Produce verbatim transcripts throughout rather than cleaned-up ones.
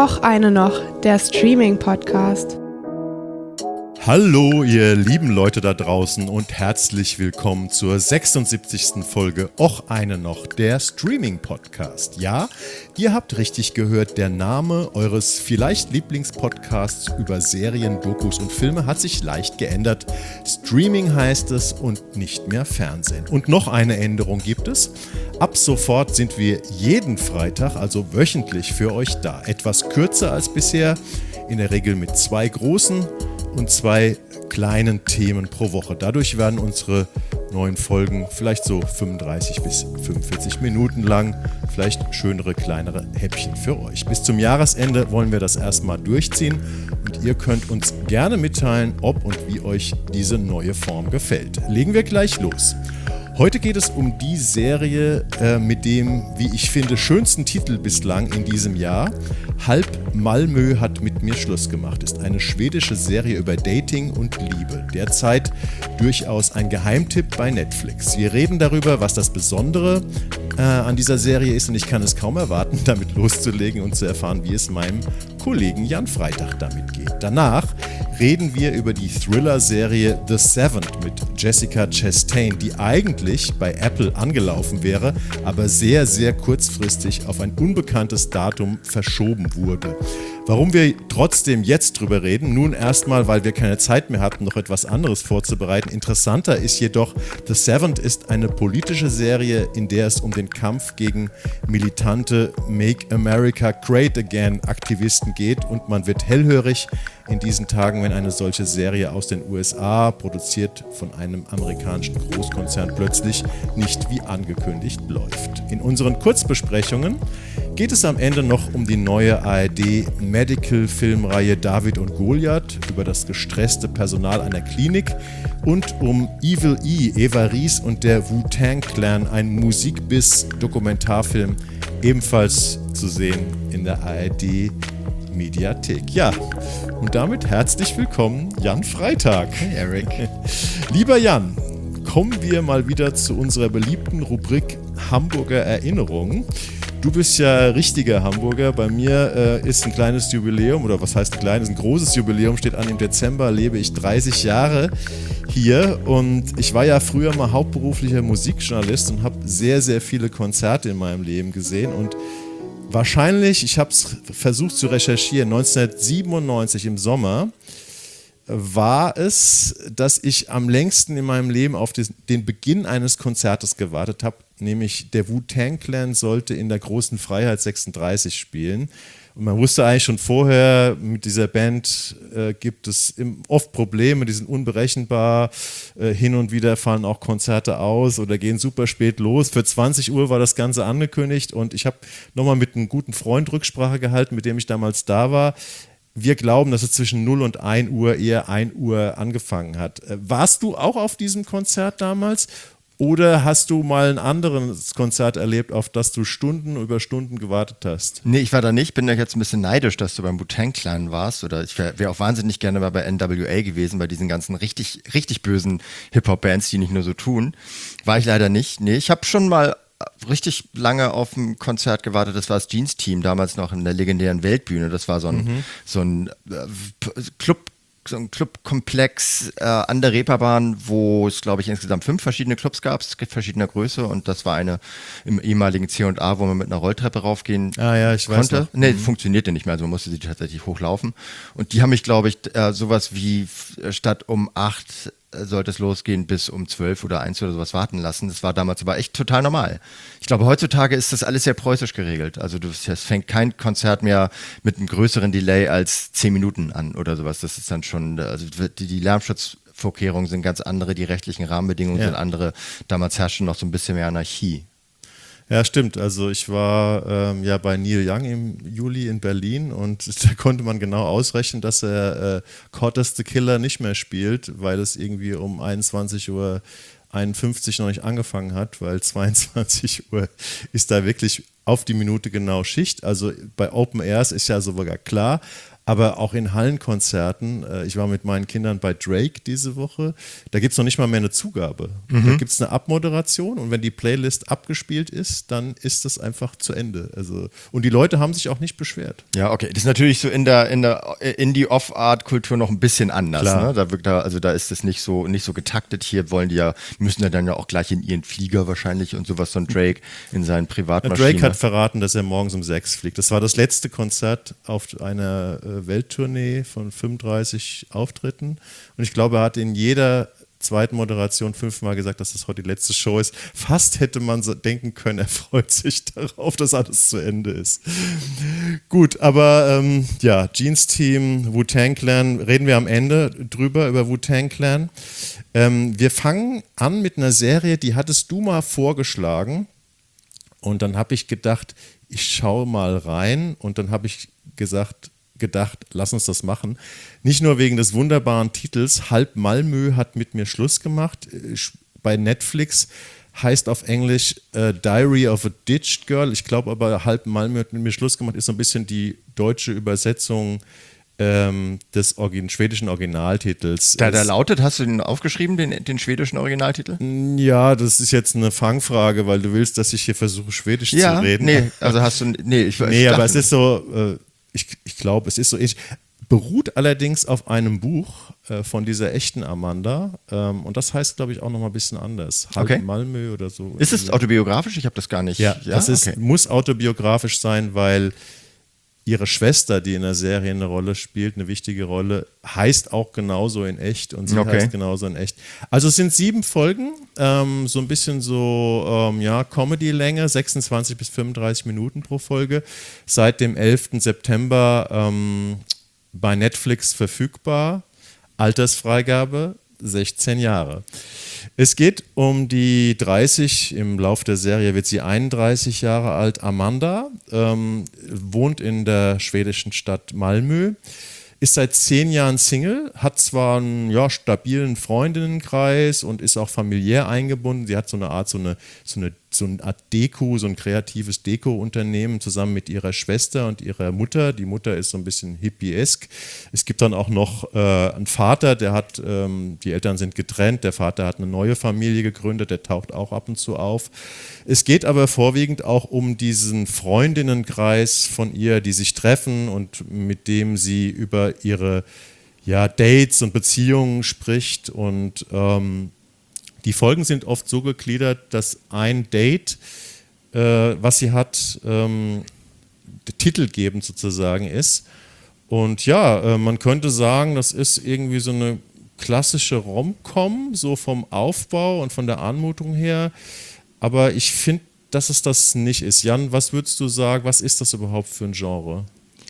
Och eine noch, der Streaming-Podcast. Hallo ihr lieben Leute da draußen und herzlich willkommen zur sechsundsiebzigsten Folge Och eine noch, der Streaming-Podcast. Ja, ihr habt richtig gehört, der Name eures vielleicht Lieblingspodcasts über Serien, Dokus und Filme hat sich leicht geändert. Streaming heißt es und nicht mehr Fernsehen. Und noch eine Änderung gibt es. Ab sofort sind wir jeden Freitag, also wöchentlich für euch da. Etwas kürzer als bisher, in der Regel mit zwei großen und zwei kleinen Themen pro Woche. Dadurch werden unsere neuen Folgen vielleicht so fünfunddreißig bis fünfundvierzig Minuten lang, vielleicht schönere, kleinere Häppchen für euch. Bis zum Jahresende wollen wir das erstmal durchziehen und ihr könnt uns gerne mitteilen, ob und wie euch diese neue Form gefällt. Legen wir gleich los. Heute geht es um die Serie äh, mit dem, wie ich finde, schönsten Titel bislang in diesem Jahr. Halb Malmö hat mit mir Schluss gemacht. Ist eine schwedische Serie über Dating und Liebe. Derzeit durchaus ein Geheimtipp bei Netflix. Wir reden darüber, was das Besondere äh, an dieser Serie ist und ich kann es kaum erwarten, damit loszulegen und zu erfahren, wie es meinem Kollegen Jan Freitag damit geht. Danach reden wir über die Thriller-Serie The Seventh mit Jessica Chastain, die eigentlich bei Apple angelaufen wäre, aber sehr, sehr kurzfristig auf ein unbekanntes Datum verschoben wurde. Warum wir trotzdem jetzt drüber reden? Nun erstmal, weil wir keine Zeit mehr hatten, noch etwas anderes vorzubereiten. Interessanter ist jedoch, The Seventh ist eine politische Serie, in der es um den Kampf gegen militante Make America Great Again Aktivisten geht und man wird hellhörig in diesen Tagen, wenn eine solche Serie aus den U S A, produziert von einem amerikanischen Großkonzern, plötzlich nicht wie angekündigt läuft. In unseren Kurzbesprechungen geht es am Ende noch um die neue A R D-Medical-Filmreihe David und Goliath über das gestresste Personal einer Klinik und um Evil E, Eva Ries und der Wu-Tang Clan, ein Musikbiss-Dokumentarfilm, ebenfalls zu sehen in der A R D-Mediathek. Ja, und damit herzlich willkommen, Jan Freitag. Hey Eric. Lieber Jan, kommen wir mal wieder zu unserer beliebten Rubrik Hamburger Erinnerungen. Du bist ja richtiger Hamburger. Bei mir äh, ist ein kleines Jubiläum, oder was heißt ein kleines, ein großes Jubiläum steht an. Im Dezember lebe ich dreißig Jahre hier und ich war ja früher mal hauptberuflicher Musikjournalist und habe sehr, sehr viele Konzerte in meinem Leben gesehen und wahrscheinlich, ich habe es versucht zu recherchieren, neunzehnhundertsiebenundneunzig im Sommer war es, dass ich am längsten in meinem Leben auf den Beginn eines Konzertes gewartet habe, nämlich der Wu-Tang Clan sollte in der Großen Freiheit sechsunddreißig spielen. Und man wusste eigentlich schon vorher, mit dieser Band äh, gibt es im, oft Probleme, die sind unberechenbar, äh, hin und wieder fallen auch Konzerte aus oder gehen super spät los. Für zwanzig Uhr war das Ganze angekündigt und ich habe nochmal mit einem guten Freund Rücksprache gehalten, mit dem ich damals da war. Wir glauben, dass es zwischen null und ein Uhr, eher ein Uhr angefangen hat. Äh, warst du auch auf diesem Konzert damals? Oder hast du mal ein anderes Konzert erlebt, auf das du Stunden über Stunden gewartet hast? Nee, ich war da nicht. Bin da jetzt ein bisschen neidisch, dass du beim Wu-Tang Clan warst. Oder ich wäre wär auch wahnsinnig gerne mal bei N W A gewesen, bei diesen ganzen richtig, richtig bösen Hip-Hop-Bands, die nicht nur so tun. War ich leider nicht. Nee, ich habe schon mal richtig lange auf ein Konzert gewartet. Das war das Jeans-Team, damals noch in der legendären Weltbühne. Das war so ein, mhm. so ein äh, Club, so ein Clubkomplex äh, an der Reeperbahn, wo es, glaube ich, insgesamt fünf verschiedene Clubs gab, verschiedener Größe und das war eine im ehemaligen C und A, wo man mit einer Rolltreppe raufgehen ah, ja, ich konnte. Weiß noch. Nee, mhm. funktionierte nicht mehr, also man musste sie tatsächlich hochlaufen. Und die haben mich, glaube ich, äh, sowas wie statt um acht sollte es losgehen, bis um zwölf oder eins oder sowas warten lassen. Das war damals aber echt total normal. Ich glaube, heutzutage ist das alles sehr preußisch geregelt. Also du, es fängt kein Konzert mehr mit einem größeren Delay als zehn Minuten an oder sowas. Das ist dann schon, also die, die Lärmschutzvorkehrungen sind ganz andere, die rechtlichen Rahmenbedingungen ja. sind andere. Damals herrschte noch so ein bisschen mehr Anarchie. Ja, stimmt. Also ich war ähm, ja bei Neil Young im Juli in Berlin und da konnte man genau ausrechnen, dass er äh, Cortez the Killer nicht mehr spielt, weil es irgendwie um einundzwanzig Uhr einundfünfzig noch nicht angefangen hat, weil zweiundzwanzig Uhr ist da wirklich auf die Minute genau Schicht. Also bei Open Airs ist ja sogar klar, aber auch in Hallenkonzerten. Äh, ich war mit meinen Kindern bei Drake diese Woche. Da gibt es noch nicht mal mehr eine Zugabe. Mhm. Da gibt es eine Abmoderation und wenn die Playlist abgespielt ist, dann ist das einfach zu Ende. Also, und die Leute haben sich auch nicht beschwert. Ja, okay. Das ist natürlich so in der, in der Indie-Off-Art-Kultur noch ein bisschen anders. Ne? Da wirkt da, also da ist es nicht so, nicht so getaktet. Hier wollen die ja, müssen ja dann ja auch gleich in ihren Flieger wahrscheinlich und sowas, so ein Drake in seinen Privatmaschinen. Drake hat verraten, dass er morgens um sechs fliegt. Das war das letzte Konzert auf einer äh, Welttournee von fünfunddreißig Auftritten. Und ich glaube, er hat in jeder zweiten Moderation fünfmal gesagt, dass das heute die letzte Show ist. Fast hätte man so denken können, er freut sich darauf, dass alles zu Ende ist. Gut, aber ähm, ja, Jeans-Team, Wu-Tang Clan, reden wir am Ende drüber, über Wu-Tang Clan. Ähm, wir fangen an mit einer Serie, die hattest du mal vorgeschlagen. Und dann habe ich gedacht, ich schaue mal rein. Und dann habe ich gesagt, gedacht, lass uns das machen. Nicht nur wegen des wunderbaren Titels, Halb Malmö hat mit mir Schluss gemacht. Bei Netflix heißt auf Englisch äh, Diary of a Ditched Girl. Ich glaube aber, Halb Malmö hat mit mir Schluss gemacht, ist so ein bisschen die deutsche Übersetzung ähm, des Origin- schwedischen Originaltitels. Da, da lautet, hast du den aufgeschrieben, den, den schwedischen Originaltitel? Ja, das ist jetzt eine Fangfrage, weil du willst, dass ich hier versuche, Schwedisch ja, zu reden. Nee, also hast du, nee, ich, nee, ich aber es ist so, äh, ich, ich glaube, es ist so, ich, beruht allerdings auf einem Buch äh, von dieser echten Amanda ähm, und das heißt, glaube ich, auch nochmal ein bisschen anders. Halb okay. Malmö oder so. Ist es autobiografisch? Ich habe das gar nicht. Ja, ja? das ist, okay. muss autobiografisch sein, weil ihre Schwester, die in der Serie eine Rolle spielt, eine wichtige Rolle, heißt auch genauso in echt und sie okay. heißt genauso in echt. Also es sind sieben Folgen, ähm, so ein bisschen so ähm, ja, Comedy-Länge, sechsundzwanzig bis fünfunddreißig Minuten pro Folge, seit dem elften September ähm, bei Netflix verfügbar, Altersfreigabe sechzehn Jahre. Es geht um die dreißig, im Lauf der Serie wird sie einunddreißig Jahre alt, Amanda, ähm, wohnt in der schwedischen Stadt Malmö, ist seit zehn Jahren Single, hat zwar einen ja, stabilen Freundinnenkreis und ist auch familiär eingebunden. Sie hat so eine Art, so eine, so eine, so eine Art Deko, so ein kreatives Deko-Unternehmen zusammen mit ihrer Schwester und ihrer Mutter. Die Mutter ist so ein bisschen hippiesk. Es gibt dann auch noch äh, einen Vater, der hat, ähm, die Eltern sind getrennt, der Vater hat eine neue Familie gegründet, der taucht auch ab und zu auf. Es geht aber vorwiegend auch um diesen Freundinnenkreis von ihr, die sich treffen und mit dem sie über ihre ja, Dates und Beziehungen spricht und ähm, die Folgen sind oft so gegliedert, dass ein Date, äh, was sie hat, ähm, titelgebend sozusagen ist. Und ja, äh, man könnte sagen, das ist irgendwie so eine klassische Rom-Com, so vom Aufbau und von der Anmutung her. Aber ich finde, dass es das nicht ist. Jan, was würdest du sagen, was ist das überhaupt für ein Genre?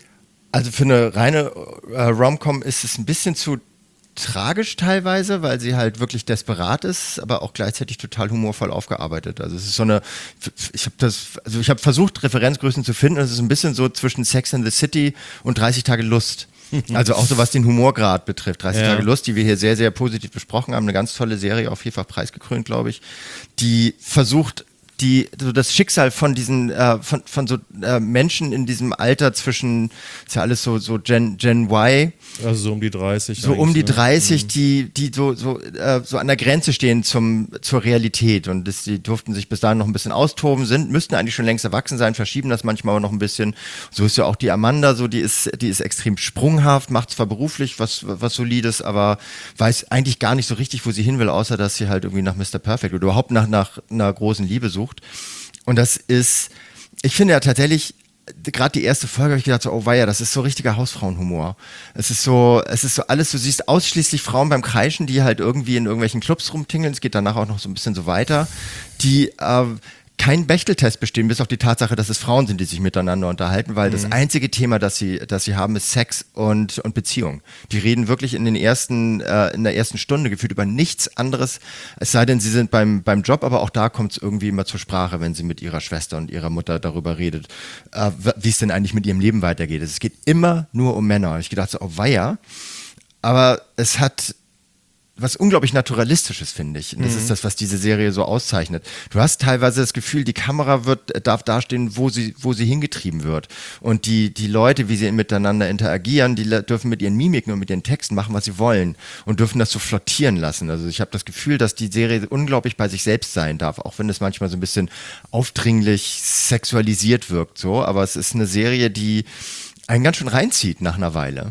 Also für eine reine äh, Rom-Com ist es ein bisschen zu tragisch teilweise, weil sie halt wirklich desperat ist, aber auch gleichzeitig total humorvoll aufgearbeitet. Also es ist so eine, ich habe das, also ich habe versucht, Referenzgrößen zu finden. Es ist ein bisschen so zwischen Sex and the City und dreißig Tage Lust. Also auch so was den Humorgrad betrifft. dreißig ja. Tage Lust, die wir hier sehr, sehr positiv besprochen haben. Eine ganz tolle Serie, auch vielfach preisgekrönt, glaube ich. Die versucht, die, so das Schicksal von diesen, äh, von, von so äh, Menschen in diesem Alter zwischen, ist ja alles so, so Gen, Gen Y. Also so um die dreißig. So um die ne? dreißig, mhm. die, die so, so, äh, so an der Grenze stehen zum, zur Realität. Und das, die durften sich bis dahin noch ein bisschen austoben, sind, müssten eigentlich schon längst erwachsen sein, verschieben das manchmal aber noch ein bisschen. So ist ja auch die Amanda, so, die ist, die ist extrem sprunghaft, macht zwar beruflich was, was Solides, aber weiß eigentlich gar nicht so richtig, wo sie hin will, außer dass sie halt irgendwie nach Mister Perfect oder überhaupt nach, nach einer großen Liebe sucht. Und das ist, ich finde ja tatsächlich, gerade die erste Folge habe ich gedacht, so, oh weia, das ist so richtiger Hausfrauenhumor. Es ist so, es ist so alles, du siehst ausschließlich Frauen beim Kreischen, die halt irgendwie in irgendwelchen Clubs rumtingeln. Es geht danach auch noch so ein bisschen so weiter, die äh, keinen Bechteltest bestehen, bis auf die Tatsache, dass es Frauen sind, die sich miteinander unterhalten, weil mhm. das einzige Thema, das sie, das sie haben, ist Sex und, und Beziehung. Die reden wirklich in den ersten, äh, in der ersten Stunde gefühlt über nichts anderes, es sei denn, sie sind beim, beim Job, aber auch da kommt es irgendwie immer zur Sprache, wenn sie mit ihrer Schwester und ihrer Mutter darüber redet, äh, wie es denn eigentlich mit ihrem Leben weitergeht. Es geht immer nur um Männer. Ich gedacht so, oh weia, aber es hat was unglaublich Naturalistisches, finde ich. Und das mhm. ist das, was diese Serie so auszeichnet. Du hast teilweise das Gefühl, die Kamera wird, darf dastehen, wo sie, wo sie hingetrieben wird. Und die, die Leute, wie sie miteinander interagieren, die dürfen mit ihren Mimiken und mit ihren Texten machen, was sie wollen und dürfen das so flottieren lassen. Also ich habe das Gefühl, dass die Serie unglaublich bei sich selbst sein darf, auch wenn es manchmal so ein bisschen aufdringlich sexualisiert wirkt. So. Aber es ist eine Serie, die einen ganz schön reinzieht nach einer Weile.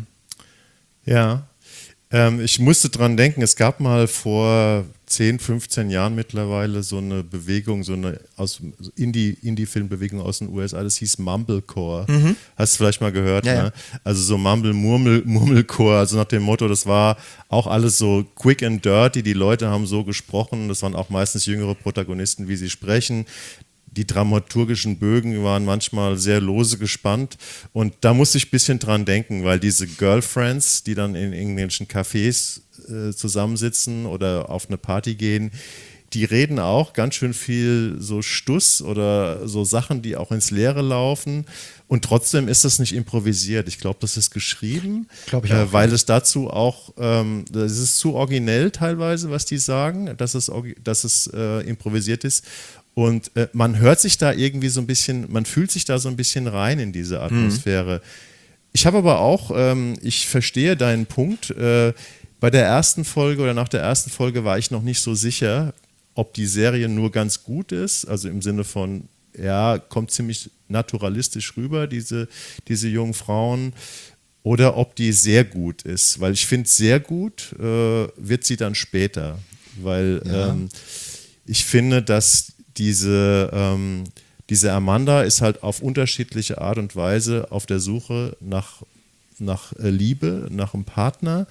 Ja. Ähm, ich musste dran denken, es gab mal vor zehn, fünfzehn Jahren mittlerweile so eine Bewegung, so eine aus so Indie, Indie-Filmbewegung aus den U S A, das hieß Mumblecore. Mhm. Hast du vielleicht mal gehört? Ja, ne? ja. Also so Mumble-Murmelcore, also nach dem Motto, das war auch alles so quick and dirty, die Leute haben so gesprochen, das waren auch meistens jüngere Protagonisten, wie sie sprechen. Die dramaturgischen Bögen waren manchmal sehr lose gespannt und da musste ich ein bisschen dran denken, weil diese Girlfriends, die dann in irgendwelchen Cafés äh, zusammensitzen oder auf eine Party gehen, die reden auch ganz schön viel so Stuss oder so Sachen, die auch ins Leere laufen und trotzdem ist das nicht improvisiert. Ich glaube, das ist geschrieben, Glaub ich auch, äh, weil ja. es dazu auch, ähm, das ist zu originell teilweise, was die sagen, dass es, dass es äh, improvisiert ist. Und äh, man hört sich da irgendwie so ein bisschen, man fühlt sich da so ein bisschen rein in diese Atmosphäre. Mhm. Ich habe aber auch, ähm, ich verstehe deinen Punkt, äh, bei der ersten Folge oder nach der ersten Folge war ich noch nicht so sicher, ob die Serie nur ganz gut ist, also im Sinne von, ja, kommt ziemlich naturalistisch rüber, diese, diese jungen Frauen, oder ob die sehr gut ist, weil ich finde, sehr gut äh, wird sie dann später, weil ja. ähm, ich finde, dass Diese, ähm, diese Amanda ist halt auf unterschiedliche Art und Weise auf der Suche nach, nach Liebe, nach einem Partner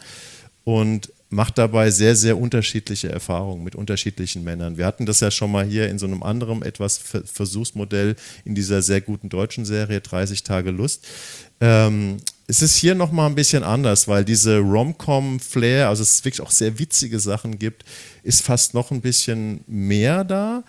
und macht dabei sehr, sehr unterschiedliche Erfahrungen mit unterschiedlichen Männern. Wir hatten das ja schon mal hier in so einem anderen etwas Versuchsmodell in dieser sehr guten deutschen Serie dreißig Tage Lust. Ähm, es ist hier nochmal ein bisschen anders, weil diese Rom-Com-Flair, also es wirklich auch sehr witzige Sachen gibt, ist fast noch ein bisschen mehr da.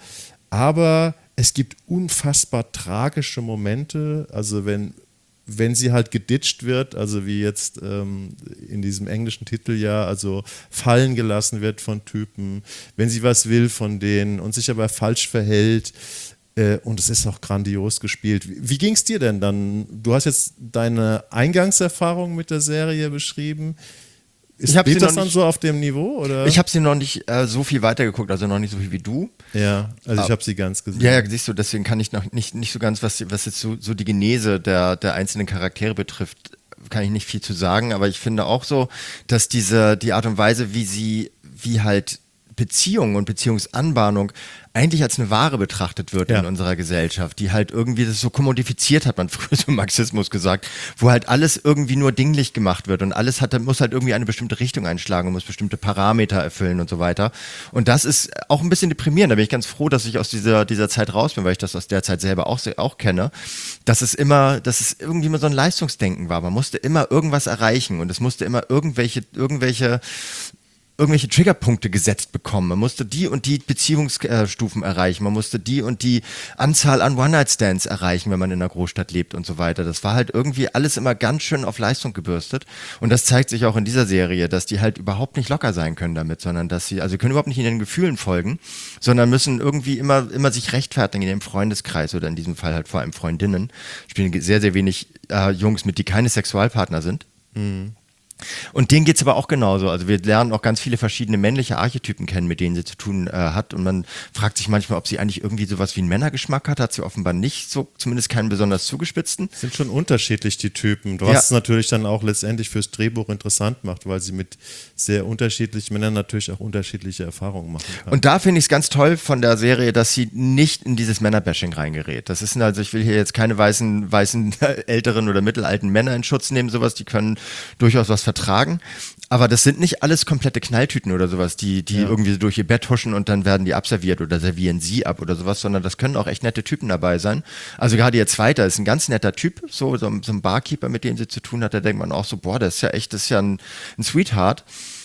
Aber es gibt unfassbar tragische Momente, also wenn, wenn sie halt geditcht wird, also wie jetzt ähm, in diesem englischen Titel ja, also fallen gelassen wird von Typen, wenn sie was will von denen und sich aber falsch verhält äh, und es ist auch grandios gespielt. Wie, wie ging es dir denn dann? Du hast jetzt deine Eingangserfahrung mit der Serie beschrieben. Ist das dann nicht, so auf dem Niveau? Oder? Ich habe sie noch nicht äh, so viel weitergeguckt, also noch nicht so viel wie du. Ja, also ich habe sie ganz gesehen. Ja, ja, siehst du, deswegen kann ich noch nicht, nicht so ganz, was, was jetzt so, so die Genese der, der einzelnen Charaktere betrifft, kann ich nicht viel zu sagen, aber ich finde auch so, dass diese, die Art und Weise, wie sie, wie halt Beziehung und Beziehungsanbahnung eigentlich als eine Ware betrachtet wird ja. in unserer Gesellschaft, die halt irgendwie das so kommodifiziert, hat man früher so im Marxismus gesagt, wo halt alles irgendwie nur dinglich gemacht wird und alles hat, muss halt irgendwie eine bestimmte Richtung einschlagen und muss bestimmte Parameter erfüllen und so weiter. Und das ist auch ein bisschen deprimierend. Da bin ich ganz froh, dass ich aus dieser, dieser Zeit raus bin, weil ich das aus der Zeit selber auch, auch kenne, dass es immer, dass es irgendwie immer so ein Leistungsdenken war. Man musste immer irgendwas erreichen und es musste immer irgendwelche, irgendwelche irgendwelche Triggerpunkte gesetzt bekommen. Man musste die und die Beziehungsstufen erreichen. Man musste die und die Anzahl an One-Night-Stands erreichen, wenn man in einer Großstadt lebt und so weiter. Das war halt irgendwie alles immer ganz schön auf Leistung gebürstet. Und das zeigt sich auch in dieser Serie, dass die halt überhaupt nicht locker sein können damit, sondern dass sie, also sie können überhaupt nicht in ihren Gefühlen folgen, sondern müssen irgendwie immer, immer sich rechtfertigen in ihrem Freundeskreis oder in diesem Fall halt vor allem Freundinnen. Spielen sehr, sehr wenig äh, Jungs mit, die keine Sexualpartner sind. Mhm. Und denen geht es aber auch genauso. Also wir lernen auch ganz viele verschiedene männliche Archetypen kennen, mit denen sie zu tun äh, hat. Und man fragt sich manchmal, ob sie eigentlich irgendwie sowas wie einen Männergeschmack hat. Hat sie offenbar nicht, so zumindest keinen besonders zugespitzten. Sind schon unterschiedlich, die Typen. Du ja. hast es natürlich dann auch letztendlich fürs Drehbuch interessant gemacht, weil sie mit sehr unterschiedlichen Männern natürlich auch unterschiedliche Erfahrungen machen kann. Und da finde ich es ganz toll von der Serie, dass sie nicht in dieses Männerbashing reingerät. Das ist also, ich will hier jetzt keine weißen, weißen älteren oder mittelalten Männer in Schutz nehmen, sowas, die können durchaus was vertragen, aber das sind nicht alles komplette Knalltüten oder sowas, die, die ja. irgendwie durch ihr Bett huschen und dann werden die abserviert oder servieren sie ab oder sowas, sondern das können auch echt nette Typen dabei sein. Also gerade ihr Zweiter ist ein ganz netter Typ, so, so, so ein Barkeeper, mit dem sie zu tun hat, da denkt man auch so, boah, das ist ja echt, das ist ja ein, ein Sweetheart.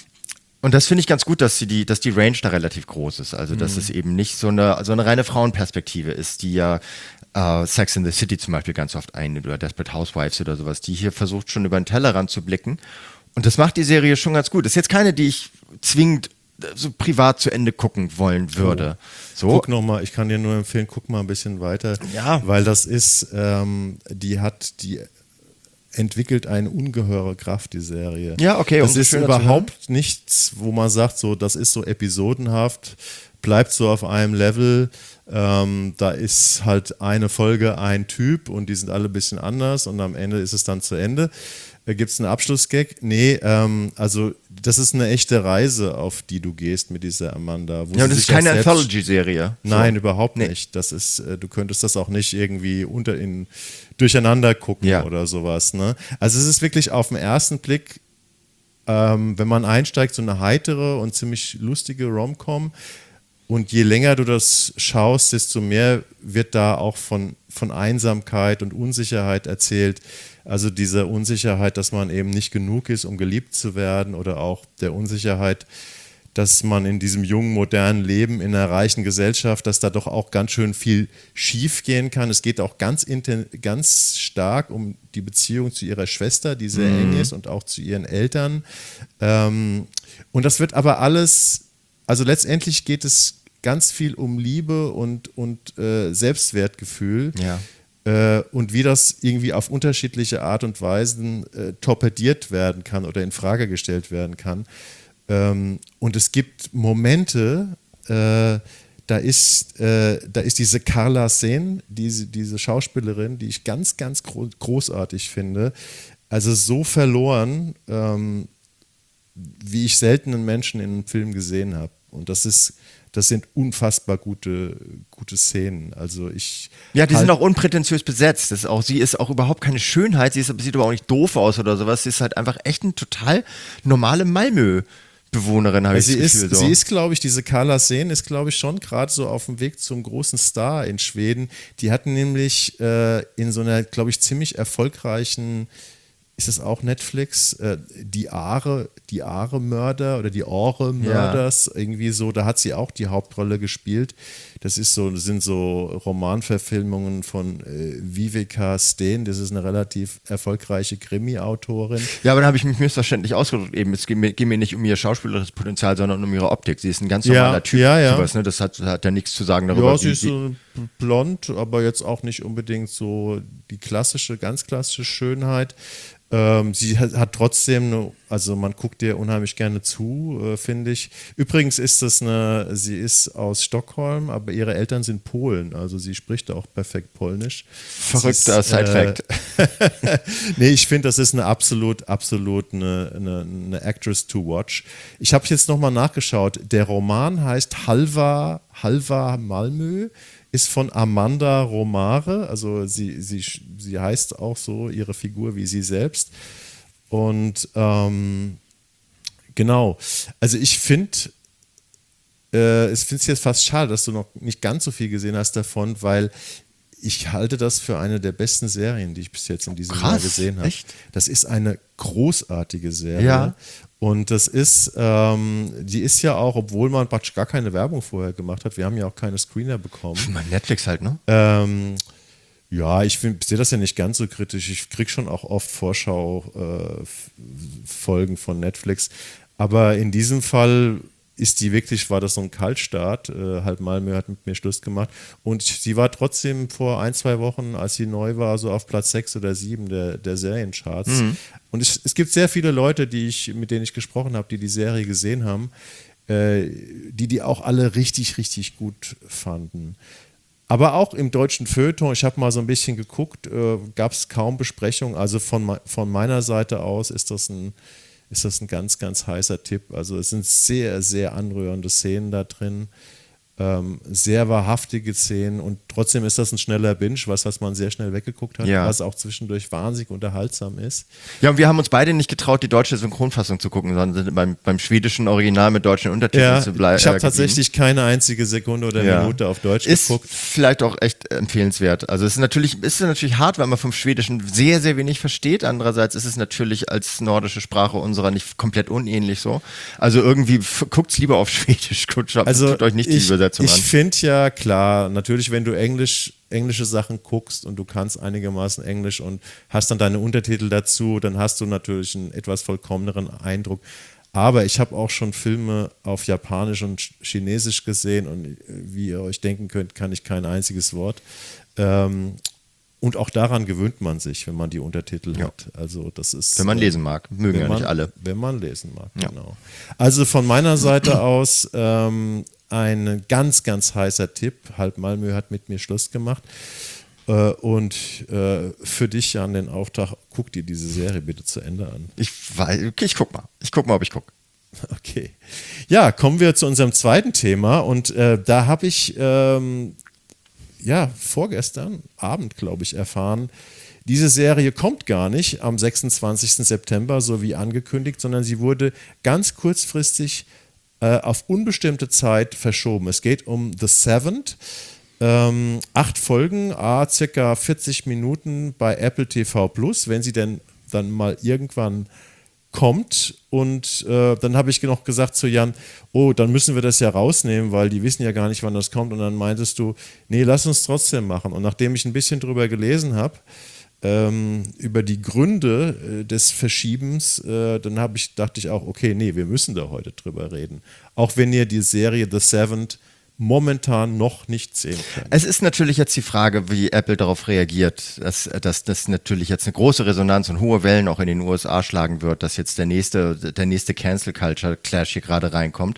Und das finde ich ganz gut, dass sie die, dass die Range da relativ groß ist, also dass mhm. es eben nicht so eine, so eine reine Frauenperspektive ist, die ja Uh, Sex in the City zum Beispiel ganz oft einnimmt oder Desperate Housewives oder sowas, die hier versucht schon über den Tellerrand zu blicken. Und das macht die Serie schon ganz gut. Das ist jetzt keine, die ich zwingend so privat zu Ende gucken wollen würde. So. Guck noch mal, ich kann dir nur empfehlen, guck mal ein bisschen weiter, Ja. weil das ist, ähm, die hat, die entwickelt eine ungeheure Kraft, die Serie. Ja, okay, das umso ist schöner zu überhaupt nichts, wo man sagt, so, das ist so episodenhaft, bleibt so auf einem Level. Ähm, da ist halt eine Folge ein Typ und die sind alle ein bisschen anders und am Ende ist es dann zu Ende. Äh, Gibt es einen Abschlussgag? Nee, ähm, also das ist eine echte Reise, auf die du gehst mit dieser Amanda. Wo Ja, und sie das ist sich auch keine selbst- Anthology-Serie. Nein, So. überhaupt Nee. nicht. Das ist, äh, du könntest das auch nicht irgendwie unter in durcheinander gucken Ja. oder sowas. Ne? Also es ist wirklich auf den ersten Blick, ähm, wenn man einsteigt, so eine heitere und ziemlich lustige Rom-Com. Und je länger du das schaust, desto mehr wird da auch von, von Einsamkeit und Unsicherheit erzählt. Also diese Unsicherheit, dass man eben nicht genug ist, um geliebt zu werden, oder auch der Unsicherheit, dass man in diesem jungen, modernen Leben in einer reichen Gesellschaft, dass da doch auch ganz schön viel schief gehen kann. Es geht auch ganz, inten- ganz stark um die Beziehung zu ihrer Schwester, die sehr eng ist, und auch zu ihren Eltern. Ähm, und das wird aber alles, also letztendlich geht es ganz viel um Liebe und, und äh, Selbstwertgefühl. Ja. Äh, und wie das irgendwie auf unterschiedliche Art und Weisen äh, torpediert werden kann oder in Frage gestellt werden kann. Ähm, und es gibt Momente, äh, da ist, äh, da ist diese Carla Sen, diese, diese Schauspielerin, die ich ganz, ganz gro- großartig finde. Also so verloren, ähm, wie ich selten einen Menschen in einem Film gesehen habe. Und das ist, das sind unfassbar gute, gute Szenen. Also ich Ja, die halt- sind auch unprätentiös besetzt. Das ist auch, sie ist auch überhaupt keine Schönheit, sie ist, sieht aber auch nicht doof aus oder sowas. Sie ist halt einfach echt eine total normale Malmö-Bewohnerin, habe ich sie das ist, Gefühl. So. sie ist, glaube ich, diese Carla Sen ist, glaube ich, schon gerade so auf dem Weg zum großen Star in Schweden. Die hatten nämlich äh, in so einer, glaube ich, ziemlich erfolgreichen, ist es auch Netflix, äh, die Aare, die Aare-Mörder oder die Aare-Mörders, irgendwie so, da hat sie auch die Hauptrolle gespielt. Das ist so, das sind so Romanverfilmungen von äh, Viveka Steen, das ist eine relativ erfolgreiche Krimi-Autorin. Ja, aber dann habe ich mich missverständlich ausgedrückt. Eben, es geht mir, geht mir nicht um ihr schauspielerisches Potenzial, sondern um ihre Optik. Sie ist ein ganz Ja, normaler Typ. ja, ja. Sowas, ne? Das hat, hat ja nichts zu sagen darüber. Ja, sie wie- ist wie- so blond, aber jetzt auch nicht unbedingt so die klassische, ganz klassische Schönheit. Ähm, sie hat, hat trotzdem, eine, also man guckt ihr unheimlich gerne zu, äh, finde ich. Übrigens ist das eine, sie ist aus Stockholm, aber ihre Eltern sind Polen, also sie spricht auch perfekt Polnisch. Verrückter Sie ist, Side-Fact. Äh, nee, ich finde, das ist eine absolut, absolut eine, eine, eine Actress to watch. Ich habe jetzt nochmal nachgeschaut. Der Roman heißt Halva, Halva Malmö, ist von Amanda Romare, also sie, sie, sie heißt auch so, ihre Figur wie sie selbst. Und ähm, genau, also ich finde, äh, ich finde es jetzt fast schade, dass du noch nicht ganz so viel gesehen hast davon, weil ich halte das für eine der besten Serien, die ich bis jetzt in diesem Krass, Jahr gesehen habe. echt? Das ist eine großartige Serie. Ja. Und das ist, ähm, die ist ja auch, obwohl man praktisch gar keine Werbung vorher gemacht hat, wir haben ja auch keine Screener bekommen. Mein Netflix halt, ne? Ähm, ja, ich sehe das ja nicht ganz so kritisch. Ich kriege schon auch oft Vorschau-Folgen äh, von Netflix. Aber in diesem Fall ist die wirklich, war das so ein Kaltstart. Äh, halt Malmö hat mit mir Schluss gemacht. Und sie war trotzdem vor ein, zwei Wochen, als sie neu war, so auf Platz sechs oder sieben der, der Seriencharts. Mhm. Und ich, es gibt sehr viele Leute, die ich, mit denen ich gesprochen habe, die die Serie gesehen haben, äh, die die auch alle richtig, richtig gut fanden. Aber auch im deutschen Feuilleton, ich habe mal so ein bisschen geguckt, äh, gab es kaum Besprechung. Also von, von meiner Seite aus ist das ein ist das ein ganz, ganz heißer Tipp. Also es sind sehr, sehr anrührende Szenen da drin, ähm, sehr wahrhaftige Szenen und trotzdem ist das ein schneller Binge, was, was man sehr schnell weggeguckt hat, Ja. was auch zwischendurch wahnsinnig unterhaltsam ist. Ja, und wir haben uns beide nicht getraut, die deutsche Synchronfassung zu gucken, sondern sind beim, beim schwedischen Original mit deutschen Untertiteln Ja, zu bleiben. ich habe tatsächlich keine einzige Sekunde oder Ja. Minute auf Deutsch Ist geguckt. vielleicht auch echt empfehlenswert. Also es ist natürlich, ist natürlich hart, weil man vom Schwedischen sehr, sehr wenig versteht. Andererseits ist es natürlich als nordische Sprache unserer nicht komplett unähnlich so. Also irgendwie guckt es lieber auf Schwedisch. Guckt, Also tut euch nicht die ich, Übersetzung ich an. finde ja klar, natürlich, wenn du Englisch, englische Sachen guckst und du kannst einigermaßen Englisch und hast dann deine Untertitel dazu, dann hast du natürlich einen etwas vollkommeneren Eindruck. Aber ich habe auch schon Filme auf Japanisch und Chinesisch gesehen und wie ihr euch denken könnt, kann ich kein einziges Wort. Ähm, und auch daran gewöhnt man sich, wenn man die Untertitel Ja. hat. Also das ist, Wenn man äh, lesen mag, mögen ja man, nicht alle. Wenn man lesen mag, Ja. genau. Also von meiner Seite aus ähm, ein ganz, ganz heißer Tipp. Halb Malmö hat mit mir Schluss gemacht. Äh, und äh, für dich, Jan, den Auftrag, guck dir diese Serie bitte zu Ende an. Ich weiß, okay, ich guck mal. Ich guck mal, ob ich gucke. Okay. Ja, kommen wir zu unserem zweiten Thema. Und äh, da habe ich ähm, ja vorgestern Abend, glaube ich, erfahren, diese Serie kommt gar nicht am sechsundzwanzigsten September, so wie angekündigt, sondern sie wurde ganz kurzfristig äh, auf unbestimmte Zeit verschoben. Es geht um The Seventh. Ähm, acht Folgen, a circa vierzig Minuten bei Apple T V Plus, wenn sie denn dann mal irgendwann kommt. Und äh, dann habe ich noch gesagt zu Jan, oh, dann müssen wir das ja rausnehmen, weil die wissen ja gar nicht, wann das kommt. Und dann meintest du, nee, lass uns trotzdem machen. Und nachdem ich ein bisschen drüber gelesen habe, ähm, über die Gründe äh, des Verschiebens, äh, dann habe ich, dachte ich auch, okay, nee, wir müssen da heute drüber reden. Auch wenn ihr die Serie The Seventh momentan noch nicht sehen können. Es ist natürlich jetzt die Frage, wie Apple darauf reagiert, dass, dass das natürlich jetzt eine große Resonanz und hohe Wellen auch in den U S A schlagen wird, dass jetzt der nächste, der nächste Cancel Culture Clash hier gerade reinkommt.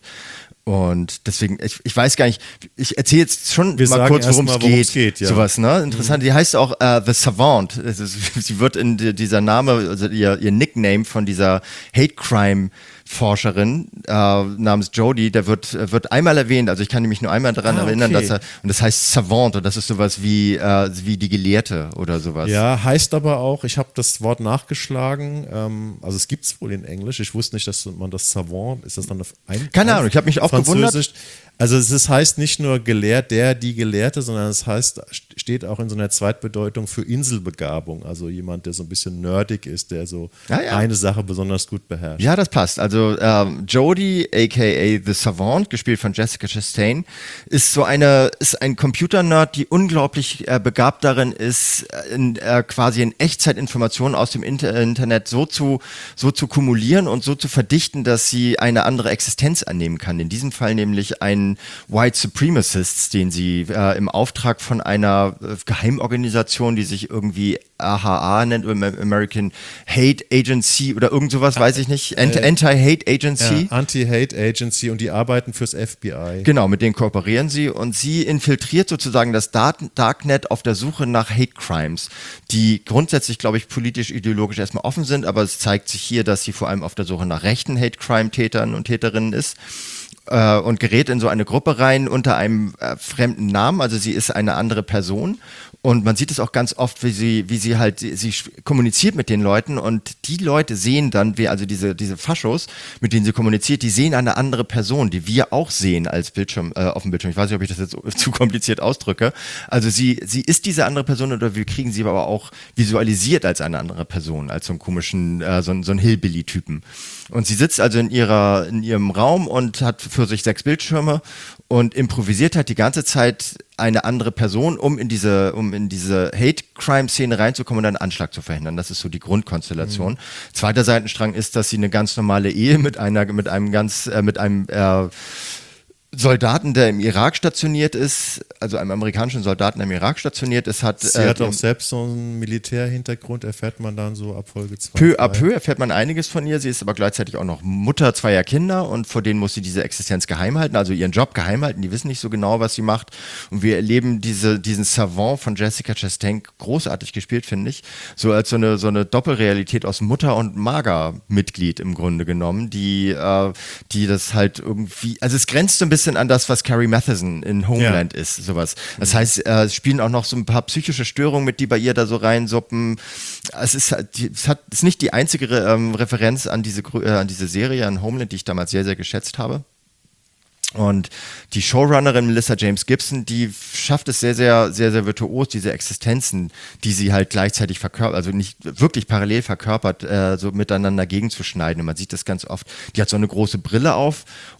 Und deswegen, ich, ich weiß gar nicht, ich erzähle jetzt schon Wir mal kurz, worum es geht. geht ja. Sowas, ne? Interessant. Die heißt auch uh, The Savant. Es ist, sie wird in die, dieser Name, also ihr, ihr Nickname von dieser Hate Crime Forscherin äh, namens Jodie, der wird, wird einmal erwähnt, also ich kann mich nur einmal daran ah, erinnern, okay. dass er, und das heißt Savant und das ist sowas wie, äh, wie die Gelehrte oder sowas. Ja, heißt aber auch, ich habe das Wort nachgeschlagen, ähm, also es gibt es wohl in Englisch, ich wusste nicht, dass man das Savant, ist das dann auf ein Keine Ahnung, ich habe mich auch gewundert. Also es ist, heißt nicht nur gelehrt, der, die Gelehrte, sondern es heißt, steht auch in so einer Zweitbedeutung für Inselbegabung, also jemand, der so ein bisschen nerdig ist, der so Ah, ja. eine Sache besonders gut beherrscht. Ja, das passt. Also ähm, Jodie, aka The Savant, gespielt von Jessica Chastain, ist so eine, ist ein Computer-Nerd, die unglaublich äh, begabt darin ist, in, äh, quasi in Echtzeit Informationen aus dem Inter- Internet so zu, so zu kumulieren und so zu verdichten, dass sie eine andere Existenz annehmen kann. In diesem Fall nämlich ein White Supremacists, den sie äh, im Auftrag von einer äh, Geheimorganisation, die sich irgendwie A H A nennt, American Hate Agency oder irgend sowas, weiß ich nicht, Anti- Anti-Hate Agency. Ja, Anti-Hate Agency und die arbeiten fürs F B I. Genau, mit denen kooperieren sie und sie infiltriert sozusagen das Dark- Darknet auf der Suche nach Hate Crimes, die grundsätzlich, glaube ich, politisch-ideologisch erstmal offen sind, aber es zeigt sich hier, dass sie vor allem auf der Suche nach rechten Hate Crime-Tätern und Täterinnen ist. Und gerät in so eine Gruppe rein unter einem äh, fremden Namen, also sie ist eine andere Person und man sieht es auch ganz oft, wie sie, wie sie halt, sie, sie kommuniziert mit den Leuten und die Leute sehen dann, wie also diese, diese Faschos, mit denen sie kommuniziert, die sehen eine andere Person, die wir auch sehen als Bildschirm, äh, auf dem Bildschirm. Ich weiß nicht, ob ich das jetzt zu kompliziert ausdrücke. Also sie, sie ist diese andere Person oder wir kriegen sie aber auch visualisiert als eine andere Person, als so einen komischen, äh, so, so einen Hillbilly-Typen. Und sie sitzt also in ihrer, in ihrem Raum und hat für sich sechs Bildschirme und improvisiert halt die ganze Zeit eine andere Person, um in diese, um in diese Hate-Crime-Szene reinzukommen und einen Anschlag zu verhindern. Das ist so die Grundkonstellation. Mhm. Zweiter Seitenstrang ist, dass sie eine ganz normale Ehe mit einer, mit einem ganz, äh, mit einem äh, Soldaten, der im Irak stationiert ist, also einem amerikanischen Soldaten, der im Irak stationiert ist, hat... Sie äh, hat auch selbst so einen Militärhintergrund, erfährt man dann so ab Folge zwei. Peu à peu erfährt man einiges von ihr. Sie ist aber gleichzeitig auch noch Mutter zweier Kinder und vor denen muss sie diese Existenz geheim halten, also ihren Job geheim halten. Die wissen nicht so genau, was sie macht. Und wir erleben diese, diesen Savant von Jessica Chastain, großartig gespielt, finde ich, so als so eine, so eine Doppelrealität aus Mutter und Mager-Mitglied im Grunde genommen, die, äh, die das halt irgendwie, also es grenzt so ein bisschen an das, was Carrie Matheson in Homeland ja. ist, sowas. Das heißt, äh, es spielen auch noch so ein paar psychische Störungen mit, die bei ihr da so reinsuppen. Es ist, es hat, es ist nicht die einzige ähm, Referenz an diese, äh, an diese Serie, an Homeland, die ich damals sehr, sehr geschätzt habe. Und die Showrunnerin Melissa James Gibson, die schafft es sehr, sehr, sehr, sehr virtuos, diese Existenzen, die sie halt gleichzeitig verkörpert, also nicht wirklich parallel verkörpert, äh, so miteinander gegenzuschneiden. Und man sieht das ganz oft. Die hat so eine große Brille auf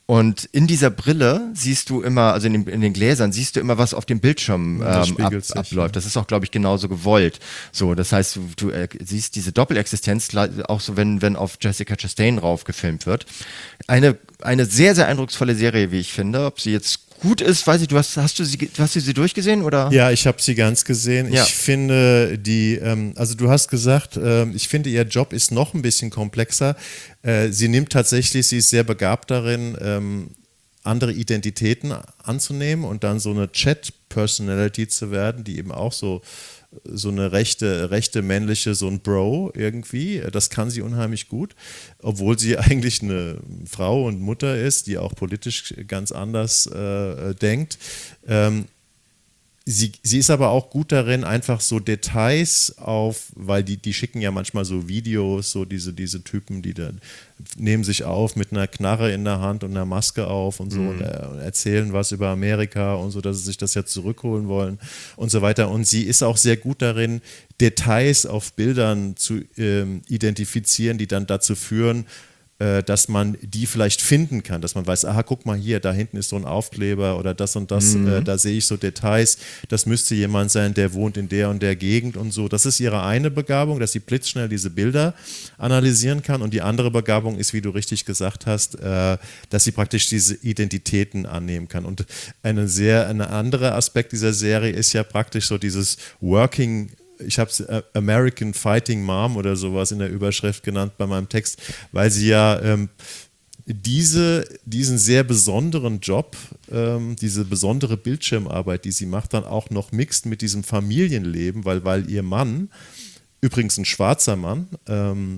Und in dieser Brille siehst du immer, also in den, in den Gläsern siehst du immer, was auf dem Bildschirm ähm, ab, sich, abläuft. Das ist auch, glaube ich, genauso gewollt. So, das heißt, du, du äh, siehst diese Doppelexistenz auch so, wenn, wenn auf Jessica Chastain rauf gefilmt wird. Eine, eine sehr, sehr eindrucksvolle Serie, wie ich finde. Ob sie jetzt gut ist, weiß ich, du hast, hast du sie, hast du sie durchgesehen, oder? Ja, ich habe sie ganz gesehen. Ja. Ich finde die, ähm, also du hast gesagt, ähm, ich finde ihr Job ist noch ein bisschen komplexer. Äh, sie nimmt tatsächlich, sie ist sehr begabt darin, ähm, andere Identitäten anzunehmen und dann so eine Chat-Personality zu werden, die eben auch so so eine rechte, rechte männliche, so ein Bro irgendwie. Das kann sie unheimlich gut, obwohl sie eigentlich eine Frau und Mutter ist, die auch politisch ganz anders äh, denkt. Ähm, Sie, sie ist aber auch gut darin, einfach so Details auf, weil die, die schicken ja manchmal so Videos, so diese, diese Typen, die dann nehmen sich auf mit einer Knarre in der Hand und einer Maske auf und so mhm. und, äh, und erzählen was über Amerika und so, dass sie sich das jetzt zurückholen wollen und so weiter. Und sie ist auch sehr gut darin, Details auf Bildern zu ähm, identifizieren, die dann dazu führen, dass man die vielleicht finden kann, dass man weiß, aha, guck mal hier, da hinten ist so ein Aufkleber oder das und das, mhm. äh, da sehe ich so Details, das müsste jemand sein, der wohnt in der und der Gegend und so. Das ist ihre eine Begabung, dass sie blitzschnell diese Bilder analysieren kann, und die andere Begabung ist, wie du richtig gesagt hast, äh, dass sie praktisch diese Identitäten annehmen kann. Und eine sehr, ein anderer Aspekt dieser Serie ist ja praktisch so dieses Working, ich habe es American Fighting Mom oder sowas in der Überschrift genannt bei meinem Text, weil sie ja ähm, diese, diesen sehr besonderen Job, ähm, diese besondere Bildschirmarbeit, die sie macht, dann auch noch mixt mit diesem Familienleben, weil, weil ihr Mann, übrigens ein schwarzer Mann, ähm,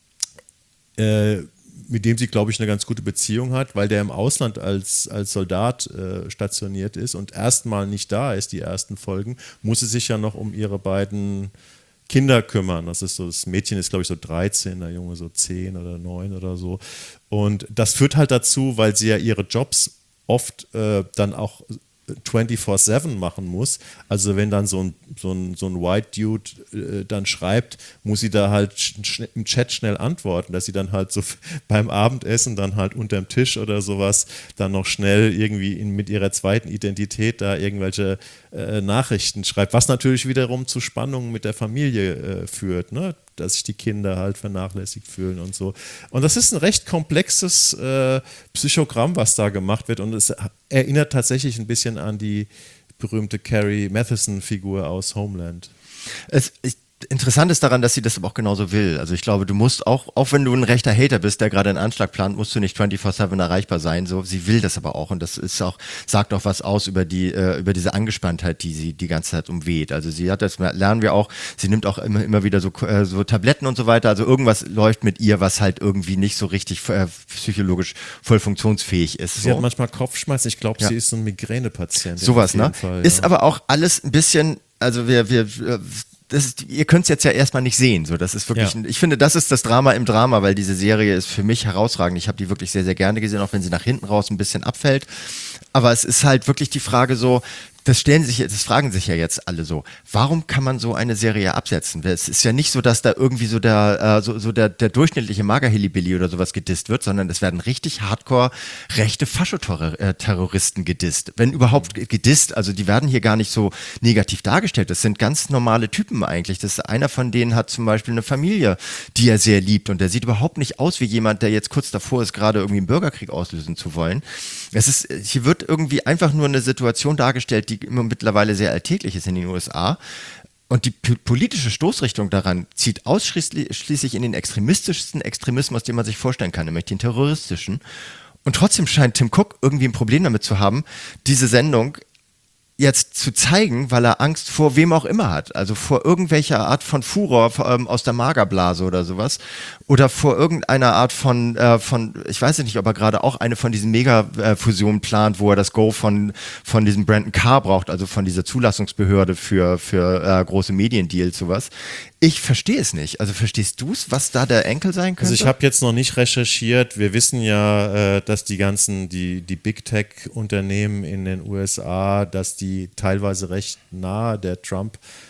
äh, mit dem sie, glaube ich, eine ganz gute Beziehung hat, weil der im Ausland als, als Soldat äh, stationiert ist und erstmal nicht da ist, die ersten Folgen, muss sie sich ja noch um ihre beiden Kinder kümmern. Das ist so, das Mädchen ist, glaube ich, so dreizehn, der Junge so zehn oder neun oder so. Und das führt halt dazu, weil sie ja ihre Jobs oft äh, dann auch vierundzwanzig sieben machen muss. Also wenn dann so ein, so ein, so ein White Dude äh, dann schreibt, muss sie da halt sch- im Chat schnell antworten, dass sie dann halt so beim Abendessen dann halt unterm Tisch oder sowas dann noch schnell irgendwie in, mit ihrer zweiten Identität da irgendwelche äh, Nachrichten schreibt, was natürlich wiederum zu Spannungen mit der Familie äh, führt, ne? Dass sich die Kinder halt vernachlässigt fühlen und so. Und das ist ein recht komplexes äh, Psychogramm, was da gemacht wird, und es erinnert tatsächlich ein bisschen an die berühmte Carrie Matheson-Figur aus Homeland. Es, ich, interessant ist daran, dass sie das aber auch genauso will. Also ich glaube, du musst auch, auch wenn du ein rechter Hater bist, der gerade einen Anschlag plant, musst du nicht vierundzwanzig sieben erreichbar sein. So, sie will das aber auch, und das ist auch, sagt auch was aus über die, äh, über diese Angespanntheit, die sie die ganze Zeit umweht. Also sie hat das, lernen wir auch, sie nimmt auch immer, immer wieder so, äh, so Tabletten und so weiter. Also irgendwas läuft mit ihr, was halt irgendwie nicht so richtig äh, psychologisch voll funktionsfähig ist. Sie so. hat manchmal Kopfschmerzen. Ich glaube, ja. sie ist so ein Migränepatient. Sowas, ne? Fall, ist ja. aber auch alles ein bisschen, also wir, wir, das ist, ihr könnt es jetzt ja erstmal nicht sehen. So, das ist wirklich, Ja. ein, ich finde, das ist das Drama im Drama, weil diese Serie ist für mich herausragend. Ich habe die wirklich sehr, sehr gerne gesehen, auch wenn sie nach hinten raus ein bisschen abfällt. Aber es ist halt wirklich die Frage so, das stellen sich, das fragen sich ja jetzt alle so, warum kann man so eine Serie absetzen? Es ist ja nicht so, dass da irgendwie so der, äh, so, so der, der durchschnittliche Magerhillybilly oder sowas gedisst wird, sondern es werden richtig hardcore rechte Faschoterroristen gedisst. Wenn überhaupt gedisst, also die werden hier gar nicht so negativ dargestellt. Das sind ganz normale Typen eigentlich. Das ist, einer von denen hat zum Beispiel eine Familie, die er sehr liebt, und der sieht überhaupt nicht aus wie jemand, der jetzt kurz davor ist, gerade irgendwie einen Bürgerkrieg auslösen zu wollen. Es ist, hier wird irgendwie einfach nur eine Situation dargestellt, die immer mittlerweile sehr alltäglich ist in den U S A. Und die p- politische Stoßrichtung daran zieht ausschließlich in den extremistischsten Extremismus, den man sich vorstellen kann, nämlich den terroristischen. Und trotzdem scheint Tim Cook irgendwie ein Problem damit zu haben, diese Sendung jetzt zu zeigen, weil er Angst vor wem auch immer hat. Also vor irgendwelcher Art von Furor ähm, aus der Magerblase oder sowas. Oder vor irgendeiner Art von, äh, von ich weiß nicht, ob er gerade auch eine von diesen Mega-Fusionen plant, wo er das Go von, von diesem Brandon Carr braucht, also von dieser Zulassungsbehörde für, für äh, große Mediendeals, sowas. Ich verstehe es nicht. Also verstehst du es, was da der Enkel sein könnte? Also ich habe jetzt noch nicht recherchiert. Wir wissen ja, äh, dass die ganzen, die, die Big Tech-Unternehmen in den U S A, dass die teilweise recht nah der Trump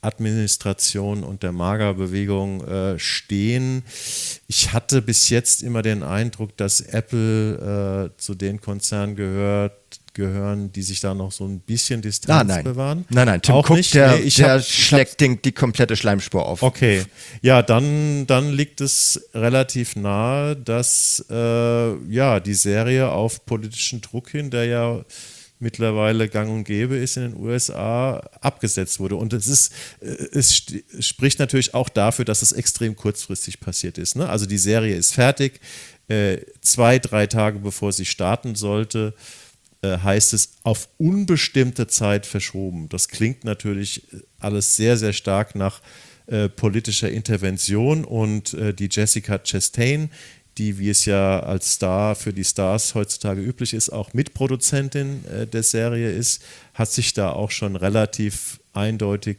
Administration und der MAGA-Bewegung äh, stehen. Ich hatte bis jetzt immer den Eindruck, dass Apple äh, zu den Konzernen gehört, gehören, die sich da noch so ein bisschen Distanz ah, nein. bewahren. Nein, nein, Tim auch Cook, nicht. der, Nee, ich der hab, schlägt den, die komplette Schleimspur auf. Okay, ja, dann, dann liegt es relativ nahe, dass äh, ja, die Serie auf politischen Druck hin, der ja mittlerweile gang und gäbe ist in den U S A, abgesetzt wurde. Und es ist, es st- spricht natürlich auch dafür, dass es extrem kurzfristig passiert ist. Ne? Also die Serie ist fertig, äh, zwei, drei Tage bevor sie starten sollte, äh, heißt es auf unbestimmte Zeit verschoben. Das klingt natürlich alles sehr, sehr stark nach äh, politischer Intervention und äh, die Jessica Chastain, die, wie es ja als Star für die Stars heutzutage üblich ist, auch Mitproduzentin äh, der Serie ist, hat sich da auch schon relativ eindeutig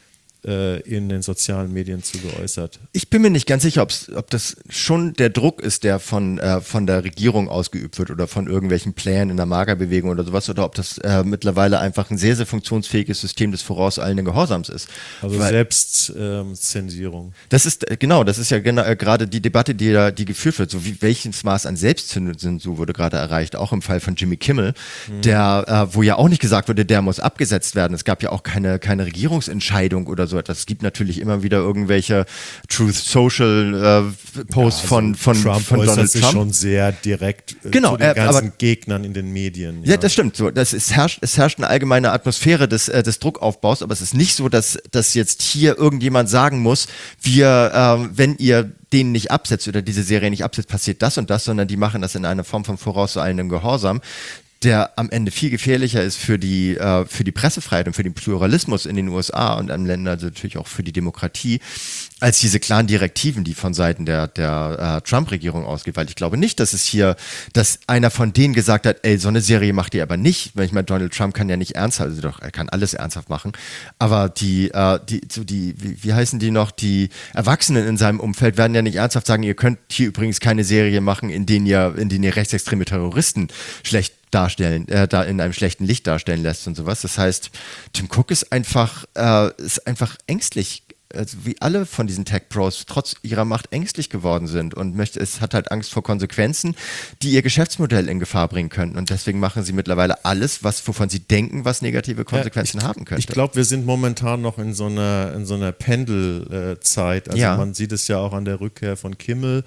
äh, in den sozialen Medien zu geäußert. Ich bin mir nicht ganz sicher, ob's, ob das schon der Druck ist, der von, äh, von der Regierung ausgeübt wird oder von irgendwelchen Plänen in der MAGA-Bewegung oder sowas, oder ob das äh, mittlerweile einfach ein sehr, sehr funktionsfähiges System des vorauseilenden Gehorsams ist. Also Weil, Selbstzensierung. Das ist, äh, genau, das ist ja genau, äh, gerade die Debatte, die da die geführt wird. So wie welches Maß an Selbstzensur wurde gerade erreicht, auch im Fall von Jimmy Kimmel, mhm. der, äh, wo ja auch nicht gesagt wurde, der muss abgesetzt werden. Es gab ja auch keine, keine Regierungsentscheidung oder so etwas. Es gibt natürlich immer wieder irgendwelche Truth Social äh, Posts ja, also von, von, Trump von Donald äußert sich Trump. schon sehr direkt äh, Genau, zu den äh, ganzen aber- Gegnern in den Medien. Ja, das stimmt. So, das ist, herrscht, es herrscht eine allgemeine Atmosphäre des, äh, des Druckaufbaus, aber es ist nicht so, dass, dass jetzt hier irgendjemand sagen muss, wir, ähm, wenn ihr den nicht absetzt oder diese Serie nicht absetzt, passiert das und das, sondern die machen das in einer Form von vorauseilendem Gehorsam, der am Ende viel gefährlicher ist für die, äh, für die Pressefreiheit und für den Pluralismus in den U S A und an Ländern, also natürlich auch für die Demokratie, als diese klaren Direktiven, die von Seiten der, der äh, Trump-Regierung ausgeht. Weil ich glaube nicht, dass es hier, dass einer von denen gesagt hat, ey, so eine Serie macht ihr aber nicht. Weil ich meine, Donald Trump kann ja nicht ernsthaft, also doch, er kann alles ernsthaft machen. Aber die, äh, die, so die, wie, wie heißen die noch, die Erwachsenen in seinem Umfeld werden ja nicht ernsthaft sagen, ihr könnt hier übrigens keine Serie machen, in denen ihr, in denen ihr rechtsextreme Terroristen schlecht darstellen, äh, da in einem schlechten Licht darstellen lässt und sowas. Das heißt, Tim Cook ist einfach, äh, ist einfach ängstlich, also wie alle von diesen Tech-Pros trotz ihrer Macht ängstlich geworden sind und möchte, es hat halt Angst vor Konsequenzen, die ihr Geschäftsmodell in Gefahr bringen könnten. Und deswegen machen sie mittlerweile alles, was, wovon sie denken, was negative Konsequenzen ja, ich, haben könnte. Ich glaube, wir sind momentan noch in so einer, in so einer Pendelzeit. Also Ja. man sieht es ja auch an der Rückkehr von Kimmel.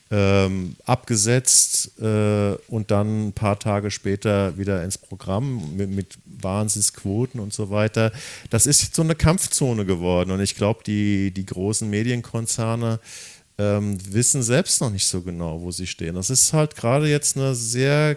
Ähm, abgesetzt äh, und dann ein paar Tage später wieder ins Programm mit, mit Wahnsinnsquoten und so weiter. Das ist jetzt so eine Kampfzone geworden und ich glaube, die, die großen Medienkonzerne ähm, wissen selbst noch nicht so genau, wo sie stehen. Das ist halt gerade jetzt eine sehr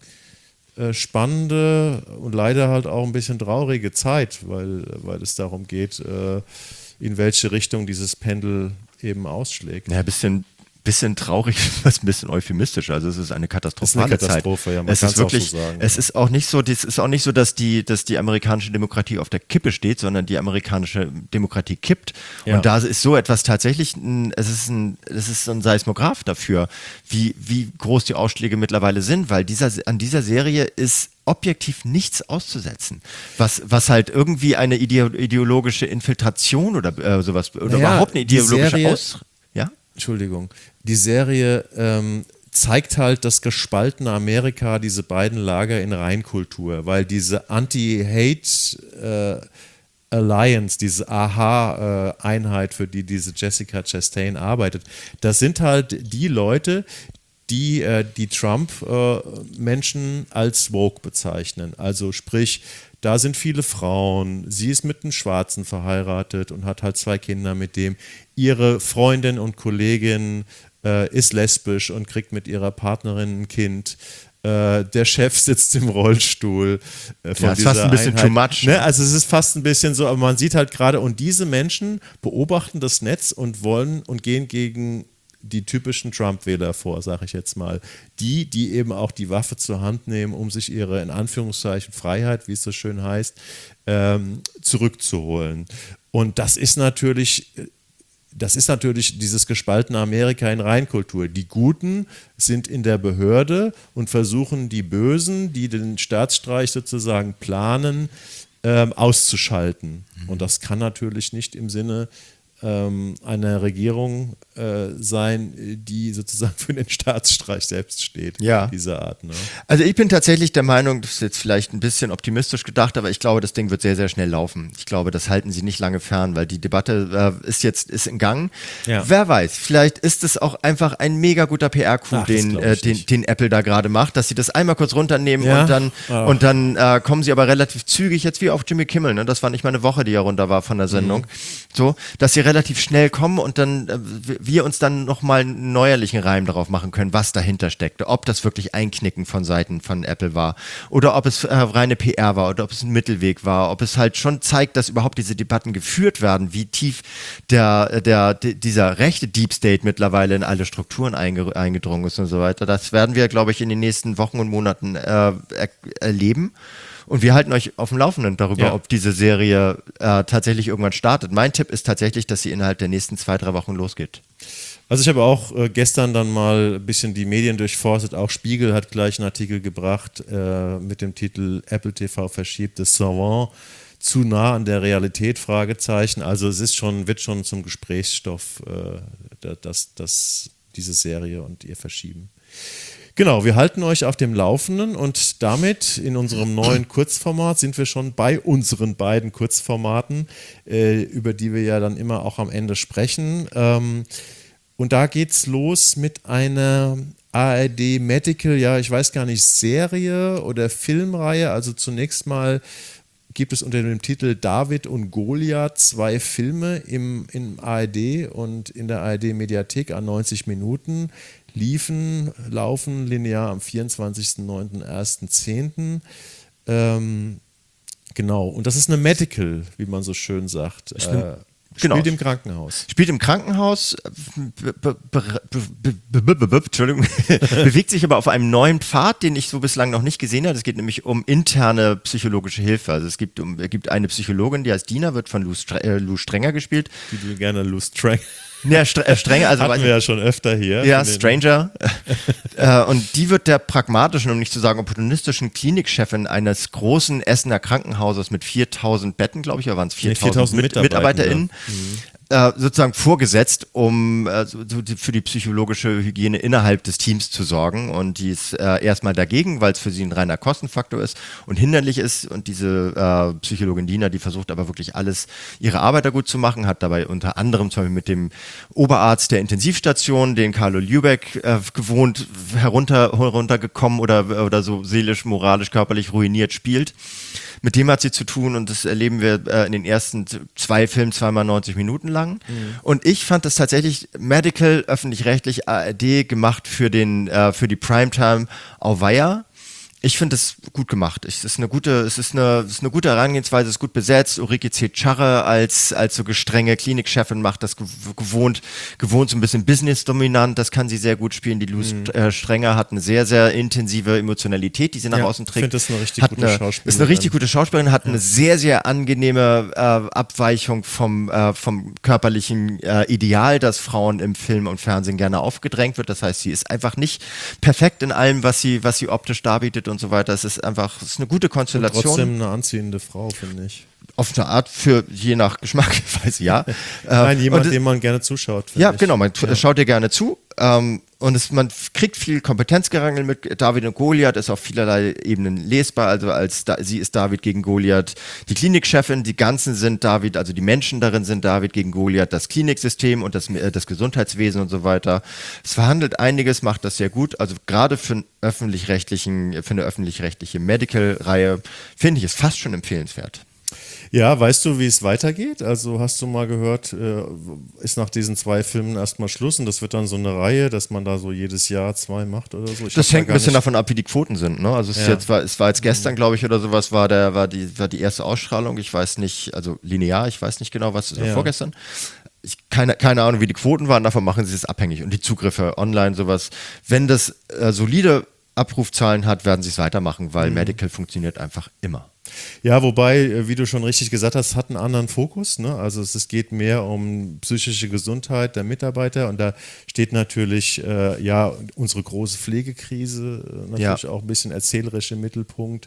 äh, spannende und leider halt auch ein bisschen traurige Zeit, weil, weil es darum geht, äh, in welche Richtung dieses Pendel eben ausschlägt. Ja, ein bisschen bisschen traurig, was ein bisschen euphemistisch. Also es ist eine katastrophale Das ist eine Katastrophe, Zeit. ja, man es kann ist es auch wirklich, so sagen. Es ist auch nicht so, es ist auch nicht so, dass die, dass die amerikanische Demokratie auf der Kippe steht, sondern die amerikanische Demokratie kippt. Ja. Und da ist so etwas tatsächlich, ein, es ist ein, es ist so ein Seismograph dafür, wie, wie groß die Ausschläge mittlerweile sind, weil dieser, an dieser Serie ist objektiv nichts auszusetzen, was, was halt irgendwie eine ideo- ideologische Infiltration oder äh, sowas, oder Naja, überhaupt eine die ideologische Serie- Aus... Ja? Entschuldigung, die Serie ähm, zeigt halt das gespaltene Amerika, diese beiden Lager in Reinkultur, weil diese Anti-Hate äh, Alliance, diese Aha-Einheit, für die diese Jessica Chastain arbeitet, das sind halt die Leute, die äh, die Trump-Menschen äh, als woke bezeichnen. Also sprich, da sind viele Frauen, sie ist mit einem Schwarzen verheiratet und hat halt zwei Kinder mit dem. Ihre Freundin und Kollegin äh, ist lesbisch und kriegt mit ihrer Partnerin ein Kind. Äh, der Chef sitzt im Rollstuhl. Äh, von Ja, ist dieser fast ein bisschen Einheit. too much. Ne? Also es ist fast ein bisschen so, aber man sieht halt gerade, und diese Menschen beobachten das Netz und wollen und gehen gegen die typischen Trump-Wähler vor, sage ich jetzt mal. Die, die eben auch die Waffe zur Hand nehmen, um sich ihre, in Anführungszeichen, Freiheit, wie es so schön heißt, ähm, zurückzuholen. Und das ist natürlich, das ist natürlich dieses gespaltene Amerika in Reinkultur. Die Guten sind in der Behörde und versuchen die Bösen, die den Staatsstreich sozusagen planen, ähm, auszuschalten. Mhm. Und das kann natürlich nicht im Sinne ähm, einer Regierung äh, sein, die sozusagen für den Staatsstreich selbst steht. Ja. Dieser Art. Ne? Also ich bin tatsächlich der Meinung, das ist jetzt vielleicht ein bisschen optimistisch gedacht, aber ich glaube, das Ding wird sehr, sehr schnell laufen. Ich glaube, das halten sie nicht lange fern, weil die Debatte äh, ist jetzt ist in Gang. Ja. Wer weiß, vielleicht ist es auch einfach ein mega guter P R-Coup, Ach, den, äh, den, den Apple da gerade macht, dass sie das einmal kurz runternehmen Ja. und dann, Oh. und dann äh, kommen sie aber relativ zügig, jetzt wie auf Jimmy Kimmel, ne? Das war nicht mal eine Woche, die er runter war von der Sendung, mhm. so, dass sie relativ schnell kommen und dann äh, wir uns dann nochmal einen neuerlichen Reim darauf machen können, was dahinter steckte, ob das wirklich Einknicken von Seiten von Apple war oder ob es äh, reine P R war oder ob es ein Mittelweg war, ob es halt schon zeigt, dass überhaupt diese Debatten geführt werden, wie tief der, der, der dieser rechte Deep State mittlerweile in alle Strukturen einge, eingedrungen ist und so weiter. Das werden wir, glaube ich, in den nächsten Wochen und Monaten äh, er, erleben. Und wir halten euch auf dem Laufenden darüber, ja. ob diese Serie äh, tatsächlich irgendwann startet. Mein Tipp ist tatsächlich, dass sie innerhalb der nächsten zwei, drei Wochen losgeht. Also ich habe auch äh, gestern dann mal ein bisschen die Medien durchforstet. Auch Spiegel hat gleich einen Artikel gebracht äh, mit dem Titel Apple T V verschiebt das Savant zu nah an der Realität, Fragezeichen. Also es ist schon, wird schon zum Gesprächsstoff, äh, dass, dass diese Serie und ihr verschieben. Genau, wir halten euch auf dem Laufenden und damit in unserem neuen Kurzformat sind wir schon bei unseren beiden Kurzformaten, äh, über die wir ja dann immer auch am Ende sprechen. Ähm, und da geht's los mit einer A R D Medical, ja, ich weiß gar nicht, Serie oder Filmreihe. Also zunächst mal gibt es unter dem Titel David und Goliath zwei Filme im, im A R D und in der A R D-Mediathek an neunzig Minuten. Liefen, laufen linear am vierundzwanzigsten neunten, ersten zehnten Ähm, genau, und das ist eine Medical, wie man so schön sagt. Äh, spielt genau. im Krankenhaus. Spielt im Krankenhaus, be, be, be, be, Entschuldigung, bewegt sich aber auf einem neuen Pfad, den ich so bislang noch nicht gesehen habe. Es geht nämlich um interne psychologische Hilfe. Also es gibt, um, es gibt eine Psychologin, die heißt Dina, wird von Lou, Stre- äh, Lou Strenger gespielt. Die du gerne Lou Strenger. Ja, Stre- äh, Strenger, also hatten wir ja schon öfter hier. Ja, Stranger. äh, und die wird der pragmatischen, um nicht zu sagen opportunistischen Klinikchefin eines großen Essener Krankenhauses mit viertausend Betten, glaube ich, oder waren es viertausend Mit- MitarbeiterInnen, mhm. äh, sozusagen vorgesetzt, um äh, so, so die, für die psychologische Hygiene innerhalb des Teams zu sorgen. Und die ist äh, erstmal dagegen, weil es für sie ein reiner Kostenfaktor ist und hinderlich ist. Und diese äh, Psychologin Dina, die versucht aber wirklich alles, ihre Arbeit da gut zu machen, hat dabei unter anderem zum Beispiel mit dem Oberarzt der Intensivstation, den Carlo Lübeck äh, gewohnt, herunter, heruntergekommen oder, oder so seelisch, moralisch, körperlich ruiniert spielt. Mit dem hat sie zu tun und das erleben wir äh, in den ersten zwei Filmen zweimal neunzig Minuten lang. Mhm. Und ich fand das tatsächlich Medical, öffentlich-rechtlich, A R D gemacht für, den, äh, für die Primetime Auweia. Ich finde es gut gemacht. Es ist eine gute, es ist eine, es ist eine gute Herangehensweise, es ist gut besetzt. Ulrike C. Charre als, als so gestrenge Klinikchefin macht das gewohnt, gewohnt so ein bisschen business-dominant. Das kann sie sehr gut spielen. Die Lou mhm. äh, Strenger hat eine sehr, sehr intensive Emotionalität, die sie nach ja, außen trägt. Ich finde das eine richtig hat gute eine, Schauspielerin. Ist eine richtig gute Schauspielerin, hat ja. eine sehr, sehr angenehme äh, Abweichung vom, äh, vom körperlichen äh, Ideal, das Frauen im Film und Fernsehen gerne aufgedrängt wird. Das heißt, sie ist einfach nicht perfekt in allem, was sie, was sie optisch darbietet und so weiter. Es ist einfach, es ist eine gute Konstellation. Und trotzdem eine anziehende Frau, finde ich. Auf eine Art, für je nach Geschmack, weiß ich ja. Nein, jemand, dem man gerne zuschaut. Ja, ich. genau, man ja. schaut dir gerne zu. Ähm, und es, man kriegt viel Kompetenzgerangel mit. David und Goliath ist auf vielerlei Ebenen lesbar. Also als da, sie ist David gegen Goliath die Klinikchefin, die ganzen sind David, also die Menschen darin sind David gegen Goliath, das Kliniksystem und das, äh, das Gesundheitswesen und so weiter. Es verhandelt einiges, macht das sehr gut. Also gerade für, einen öffentlich-rechtlichen, für eine öffentlich-rechtliche Medical-Reihe finde ich es fast schon empfehlenswert. Ja, weißt du, wie es weitergeht? Also hast du mal gehört, äh, ist nach diesen zwei Filmen erstmal Schluss und das wird dann so eine Reihe, dass man da so jedes Jahr zwei macht oder so? Ich das hängt da ein bisschen davon ab, wie die Quoten sind. Ne? Also es, ja. jetzt war, es war jetzt gestern, glaube ich, oder sowas, war, der, war, die, war die erste Ausstrahlung. Ich weiß nicht, also linear, ich weiß nicht genau, was es war, ja. vorgestern. Ich, keine, keine Ahnung, wie die Quoten waren, davon machen sie es abhängig. Und die Zugriffe online, sowas. Wenn das äh, solide Abrufzahlen hat, werden sie es weitermachen, weil mhm. Medical funktioniert einfach immer. Ja, wobei, wie du schon richtig gesagt hast, hat einen anderen Fokus. Ne? Also es, es geht mehr um psychische Gesundheit der Mitarbeiter und da steht natürlich äh, ja unsere große Pflegekrise äh, natürlich ja. auch ein bisschen erzählerisch im Mittelpunkt.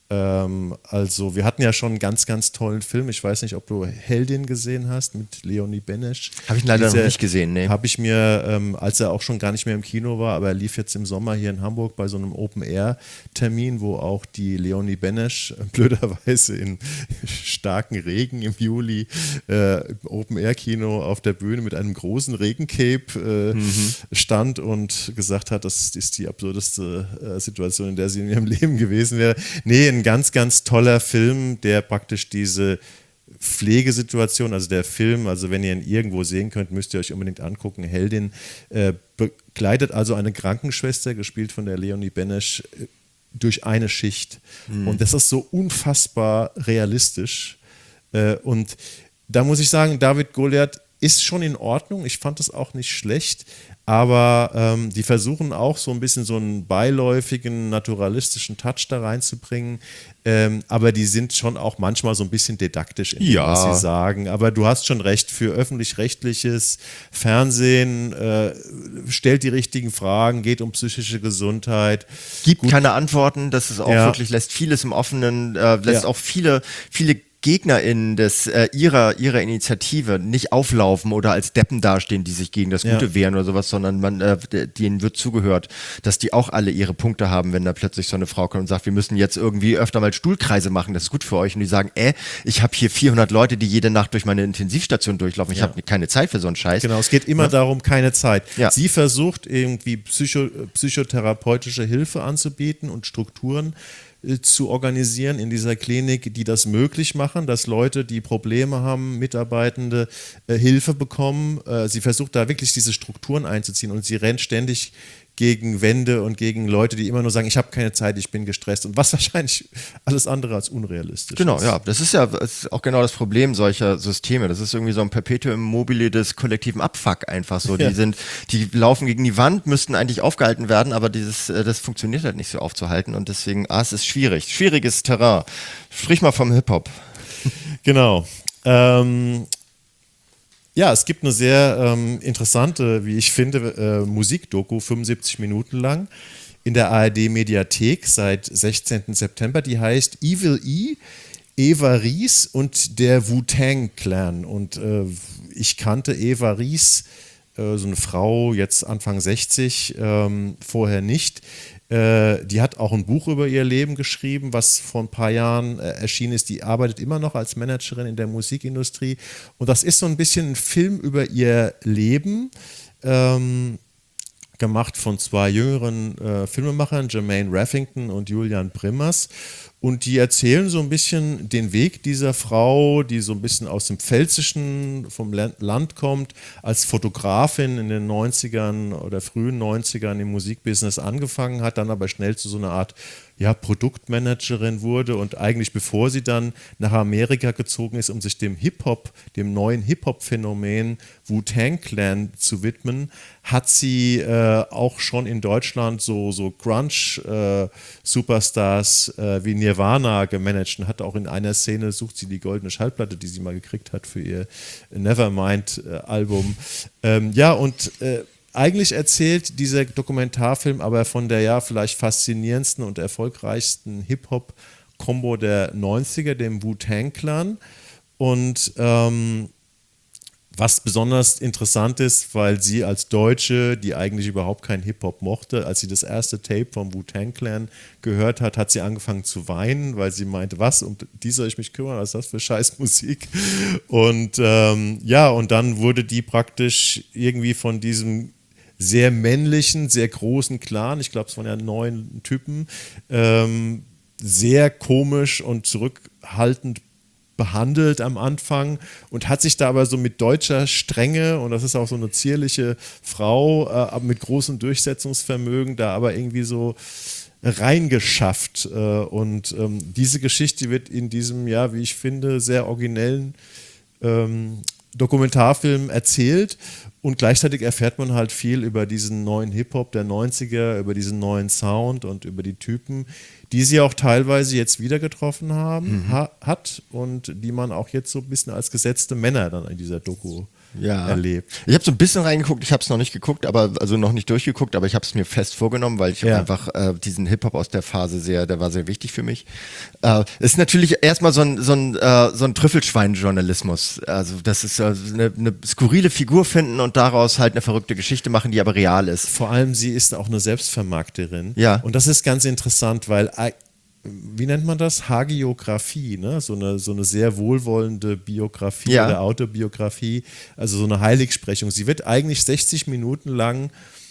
Ähm, also wir hatten ja schon einen ganz, ganz tollen Film. Ich weiß nicht, ob du Heldin gesehen hast mit Leonie Benesch. Habe ich leider Diese, noch nicht gesehen, nee. Habe ich mir, ähm, als er auch schon gar nicht mehr im Kino war, aber er lief jetzt im Sommer hier in Hamburg bei so einem Open-Air-Termin, wo auch die Leonie Benesch äh, blöderweise in starken Regen im Juli äh, im Open-Air-Kino auf der Bühne mit einem großen Regencape äh, mhm. stand und gesagt hat, das ist die absurdeste äh, Situation, in der sie in ihrem Leben gewesen wäre. Nee, ein ganz, ganz toller Film, der praktisch diese Pflegesituation, also der Film, also wenn ihr ihn irgendwo sehen könnt, müsst ihr euch unbedingt angucken. Heldin äh, begleitet also eine Krankenschwester, gespielt von der Leonie Benesch, äh, durch eine Schicht. Mhm. Und das ist so unfassbar realistisch. Äh, und da muss ich sagen, David Goliath ist schon in Ordnung. Ich fand das auch nicht schlecht. Aber ähm, die versuchen auch so ein bisschen so einen beiläufigen, naturalistischen Touch da reinzubringen. Ähm, aber die sind schon auch manchmal so ein bisschen didaktisch in dem, ja. was sie sagen. Aber du hast schon recht, für öffentlich-rechtliches Fernsehen äh, stellt die richtigen Fragen, geht um psychische Gesundheit. Gibt Gut. keine Antworten, das ist auch Ja. wirklich, lässt vieles im Offenen, äh, lässt Ja. auch viele, viele GegnerInnen des, äh, ihrer, ihrer Initiative nicht auflaufen oder als Deppen dastehen, die sich gegen das Gute Ja. wehren oder sowas, sondern man, äh, denen wird zugehört, dass die auch alle ihre Punkte haben, wenn da plötzlich so eine Frau kommt und sagt, wir müssen jetzt irgendwie öfter mal Stuhlkreise machen, das ist gut für euch. Und die sagen, äh, ich habe hier vierhundert Leute, die jede Nacht durch meine Intensivstation durchlaufen, ich Ja. habe keine Zeit für so einen Scheiß. Genau, es geht immer Ja. darum, keine Zeit. Ja. Sie versucht irgendwie psycho, psychotherapeutische Hilfe anzubieten und Strukturen äh, zu organisieren in dieser Klinik, die das möglich machen, dass Leute, die Probleme haben, Mitarbeitende äh, Hilfe bekommen. Äh, sie versucht da wirklich diese Strukturen einzuziehen und sie rennt ständig gegen Wände und gegen Leute, die immer nur sagen, ich habe keine Zeit, ich bin gestresst und was wahrscheinlich alles andere als unrealistisch Genau, ist. ja, das ist ja das ist auch genau das Problem solcher Systeme. Das ist irgendwie so ein Perpetuum mobile des kollektiven Abfuck einfach so. Ja. Die sind, die laufen gegen die Wand, müssten eigentlich aufgehalten werden, aber dieses, äh, das funktioniert halt nicht so aufzuhalten und deswegen, ah, es ist schwierig. Schwieriges Terrain. Sprich mal vom Hip-Hop. Genau. Ähm, ja, es gibt eine sehr ähm, interessante, wie ich finde, äh, Musikdoku, fünfundsiebzig Minuten lang, in der A R D-Mediathek seit sechzehnten September. Die heißt Evil E, Eva Ries und der Wu-Tang Clan. Und äh, ich kannte Eva Ries, äh, so eine Frau, jetzt Anfang sechzig, ähm, vorher nicht. Äh, die hat auch ein Buch über ihr Leben geschrieben, was vor ein paar Jahren äh, erschienen ist. Die arbeitet immer noch als Managerin in der Musikindustrie. Und das ist so ein bisschen ein Film über ihr Leben, ähm, gemacht von zwei jüngeren äh, Filmemachern, Jermaine Raffington und Julian Primmers. Und die erzählen so ein bisschen den Weg dieser Frau, die so ein bisschen aus dem Pfälzischen, vom Land kommt, als Fotografin in den neunzigern oder frühen neunzigern im Musikbusiness angefangen hat, dann aber schnell zu so einer Art ja, Produktmanagerin wurde und eigentlich bevor sie dann nach Amerika gezogen ist, um sich dem Hip-Hop, dem neuen Hip-Hop-Phänomen Wu-Tang Clan zu widmen, hat sie äh, auch schon in Deutschland so, so Grunge-Superstars äh, wie Nirvana gemanagt und hat auch in einer Szene, sucht sie die goldene Schallplatte, die sie mal gekriegt hat für ihr Nevermind-Album. Ähm, ja, und äh, eigentlich erzählt dieser Dokumentarfilm aber von der ja vielleicht faszinierendsten und erfolgreichsten Hip-Hop-Kombo der neunziger, dem Wu-Tang Clan. Und ähm, was besonders interessant ist, weil sie als Deutsche, die eigentlich überhaupt keinen Hip-Hop mochte, als sie das erste Tape vom Wu-Tang Clan gehört hat, hat sie angefangen zu weinen, weil sie meinte, was, um die soll ich mich kümmern, was ist das für Scheißmusik? Und ähm, ja, und dann wurde die praktisch irgendwie von diesem sehr männlichen, sehr großen Clan, ich glaube, es waren ja neun Typen, ähm, sehr komisch und zurückhaltend behandelt am Anfang und hat sich da aber so mit deutscher Strenge, und das ist auch so eine zierliche Frau, äh, mit großem Durchsetzungsvermögen, da aber irgendwie so reingeschafft. Äh, und ähm, diese Geschichte wird in diesem, ja, wie ich finde, sehr originellen ähm, Dokumentarfilm erzählt. Und gleichzeitig erfährt man halt viel über diesen neuen Hip-Hop der neunziger, über diesen neuen Sound und über die Typen, die sie auch teilweise jetzt wieder getroffen haben, mhm. ha- hat und die man auch jetzt so ein bisschen als gesetzte Männer dann in dieser Doku ja. erlebt. Ich habe so ein bisschen reingeguckt, ich habe es noch nicht geguckt, aber also noch nicht durchgeguckt, aber ich habe es mir fest vorgenommen, weil ich ja. einfach äh, diesen Hip-Hop aus der Phase sehr, der war sehr wichtig für mich. Äh, ist natürlich erstmal so ein, so ein, äh, so ein Trüffelschwein-Journalismus. Also das ist äh, eine, eine skurrile Figur finden und daraus halt eine verrückte Geschichte machen, die aber real ist. Vor allem, sie ist auch eine Selbstvermarkterin. Ja. Und das ist ganz interessant, weil wie nennt man das? Hagiografie, ne? So eine, so eine sehr wohlwollende Biografie ja. oder Autobiografie, also so eine Heiligsprechung. Sie wird eigentlich sechzig Minuten lang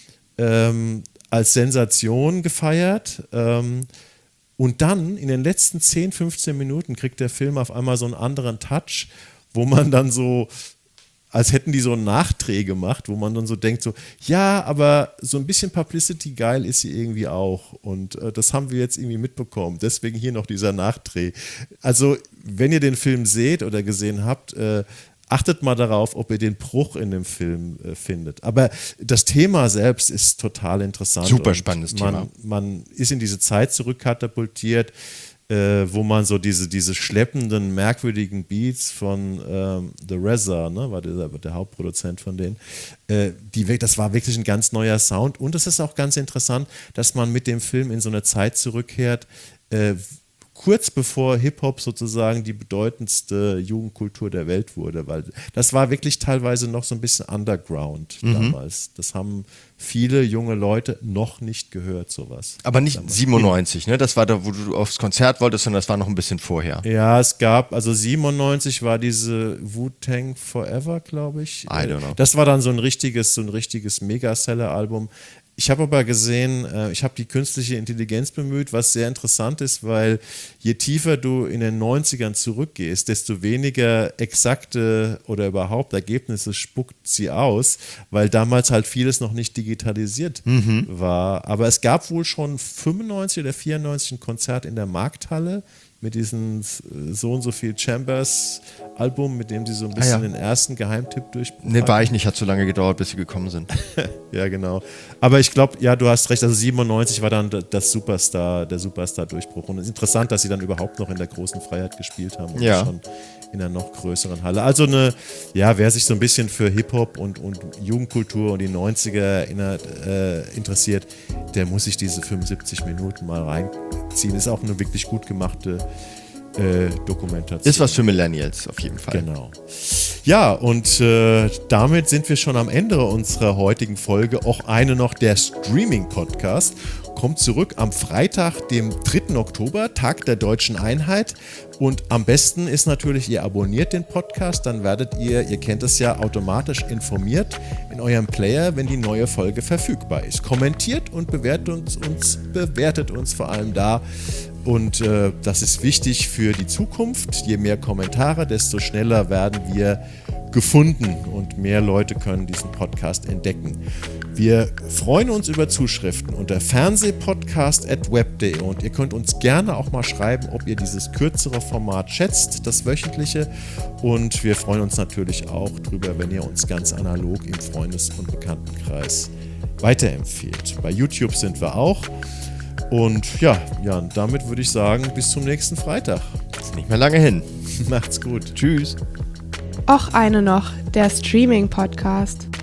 ähm, als Sensation gefeiert ähm, und dann in den letzten zehn, fünfzehn Minuten kriegt der Film auf einmal so einen anderen Touch, wo man dann so als hätten die so einen Nachdreh gemacht, wo man dann so denkt, so, ja, aber so ein bisschen Publicity geil ist sie irgendwie auch und äh, das haben wir jetzt irgendwie mitbekommen, deswegen hier noch dieser Nachdreh. Also, wenn ihr den Film seht oder gesehen habt, äh, achtet mal darauf, ob ihr den Bruch in dem Film äh, findet. Aber das Thema selbst ist total interessant. Super spannendes man, Thema. Man ist in diese Zeit zurückkatapultiert, Äh, wo man so diese, diese schleppenden, merkwürdigen Beats von ähm, The R Z A, ne, war der, der Hauptproduzent von denen, äh, die, das war wirklich ein ganz neuer Sound und es ist auch ganz interessant, dass man mit dem Film in so eine Zeit zurückkehrt, äh, kurz bevor Hip-Hop sozusagen die bedeutendste Jugendkultur der Welt wurde, weil das war wirklich teilweise noch so ein bisschen Underground mhm. damals. Das haben viele junge Leute noch nicht gehört, sowas. Aber nicht damals. siebenundneunzig, ne? Das war da, wo du aufs Konzert wolltest, sondern das war noch ein bisschen vorher. Ja, es gab, also siebenundneunzig war diese Wu-Tang Forever, glaube ich. I don't know. Das war dann so ein richtiges, so ein richtiges Megaseller-Album. Ich habe aber gesehen, äh, ich habe die künstliche Intelligenz bemüht, was sehr interessant ist, weil je tiefer du in den neunzigern zurückgehst, desto weniger exakte oder überhaupt Ergebnisse spuckt sie aus, weil damals halt vieles noch nicht digitalisiert mhm. war. Aber es gab wohl schon fünfundneunzig oder vierundneunzig ein Konzert in der Markthalle mit diesem so und so viel Chambers Album, mit dem sie so ein bisschen ah, ja. den ersten Geheimtipp durchbrochen. Ne, war ich nicht, hat so lange gedauert, bis sie gekommen sind. Ja, genau. Aber ich glaube, ja, du hast recht, also siebenundneunzig war dann das Superstar, der Superstar-Durchbruch. Und es ist interessant, dass sie dann überhaupt noch in der großen Freiheit gespielt haben und ja. schon in einer noch größeren Halle. Also eine, ja, wer sich so ein bisschen für Hip-Hop und, und Jugendkultur und die neunziger erinnert, äh, interessiert, der muss sich diese fünfundsiebzig Minuten mal reinziehen. Ist auch eine wirklich gut gemachte Äh, Dokumentation. Ist was für Millennials, auf jeden Fall. Genau. Ja, und äh, damit sind wir schon am Ende unserer heutigen Folge. Auch eine noch, der Streaming-Podcast kommt zurück am Freitag, dem dritten Oktober, Tag der Deutschen Einheit. Und am besten ist natürlich, ihr abonniert den Podcast, dann werdet ihr, ihr kennt es ja, automatisch informiert in eurem Player, wenn die neue Folge verfügbar ist. Kommentiert und bewertet uns, uns, bewertet uns vor allem da. Und äh, das ist wichtig für die Zukunft. Je mehr Kommentare, desto schneller werden wir gefunden und mehr Leute können diesen Podcast entdecken. Wir freuen uns über Zuschriften unter fernsehpodcast at web punkt de und ihr könnt uns gerne auch mal schreiben, ob ihr dieses kürzere Format schätzt, das wöchentliche. Und wir freuen uns natürlich auch drüber, wenn ihr uns ganz analog im Freundes- und Bekanntenkreis weiterempfehlt. Bei YouTube sind wir auch. Und ja, Jan, damit würde ich sagen, bis zum nächsten Freitag. Ist nicht mehr lange hin. Macht's gut. Tschüss. Och eine noch, der Streaming-Podcast.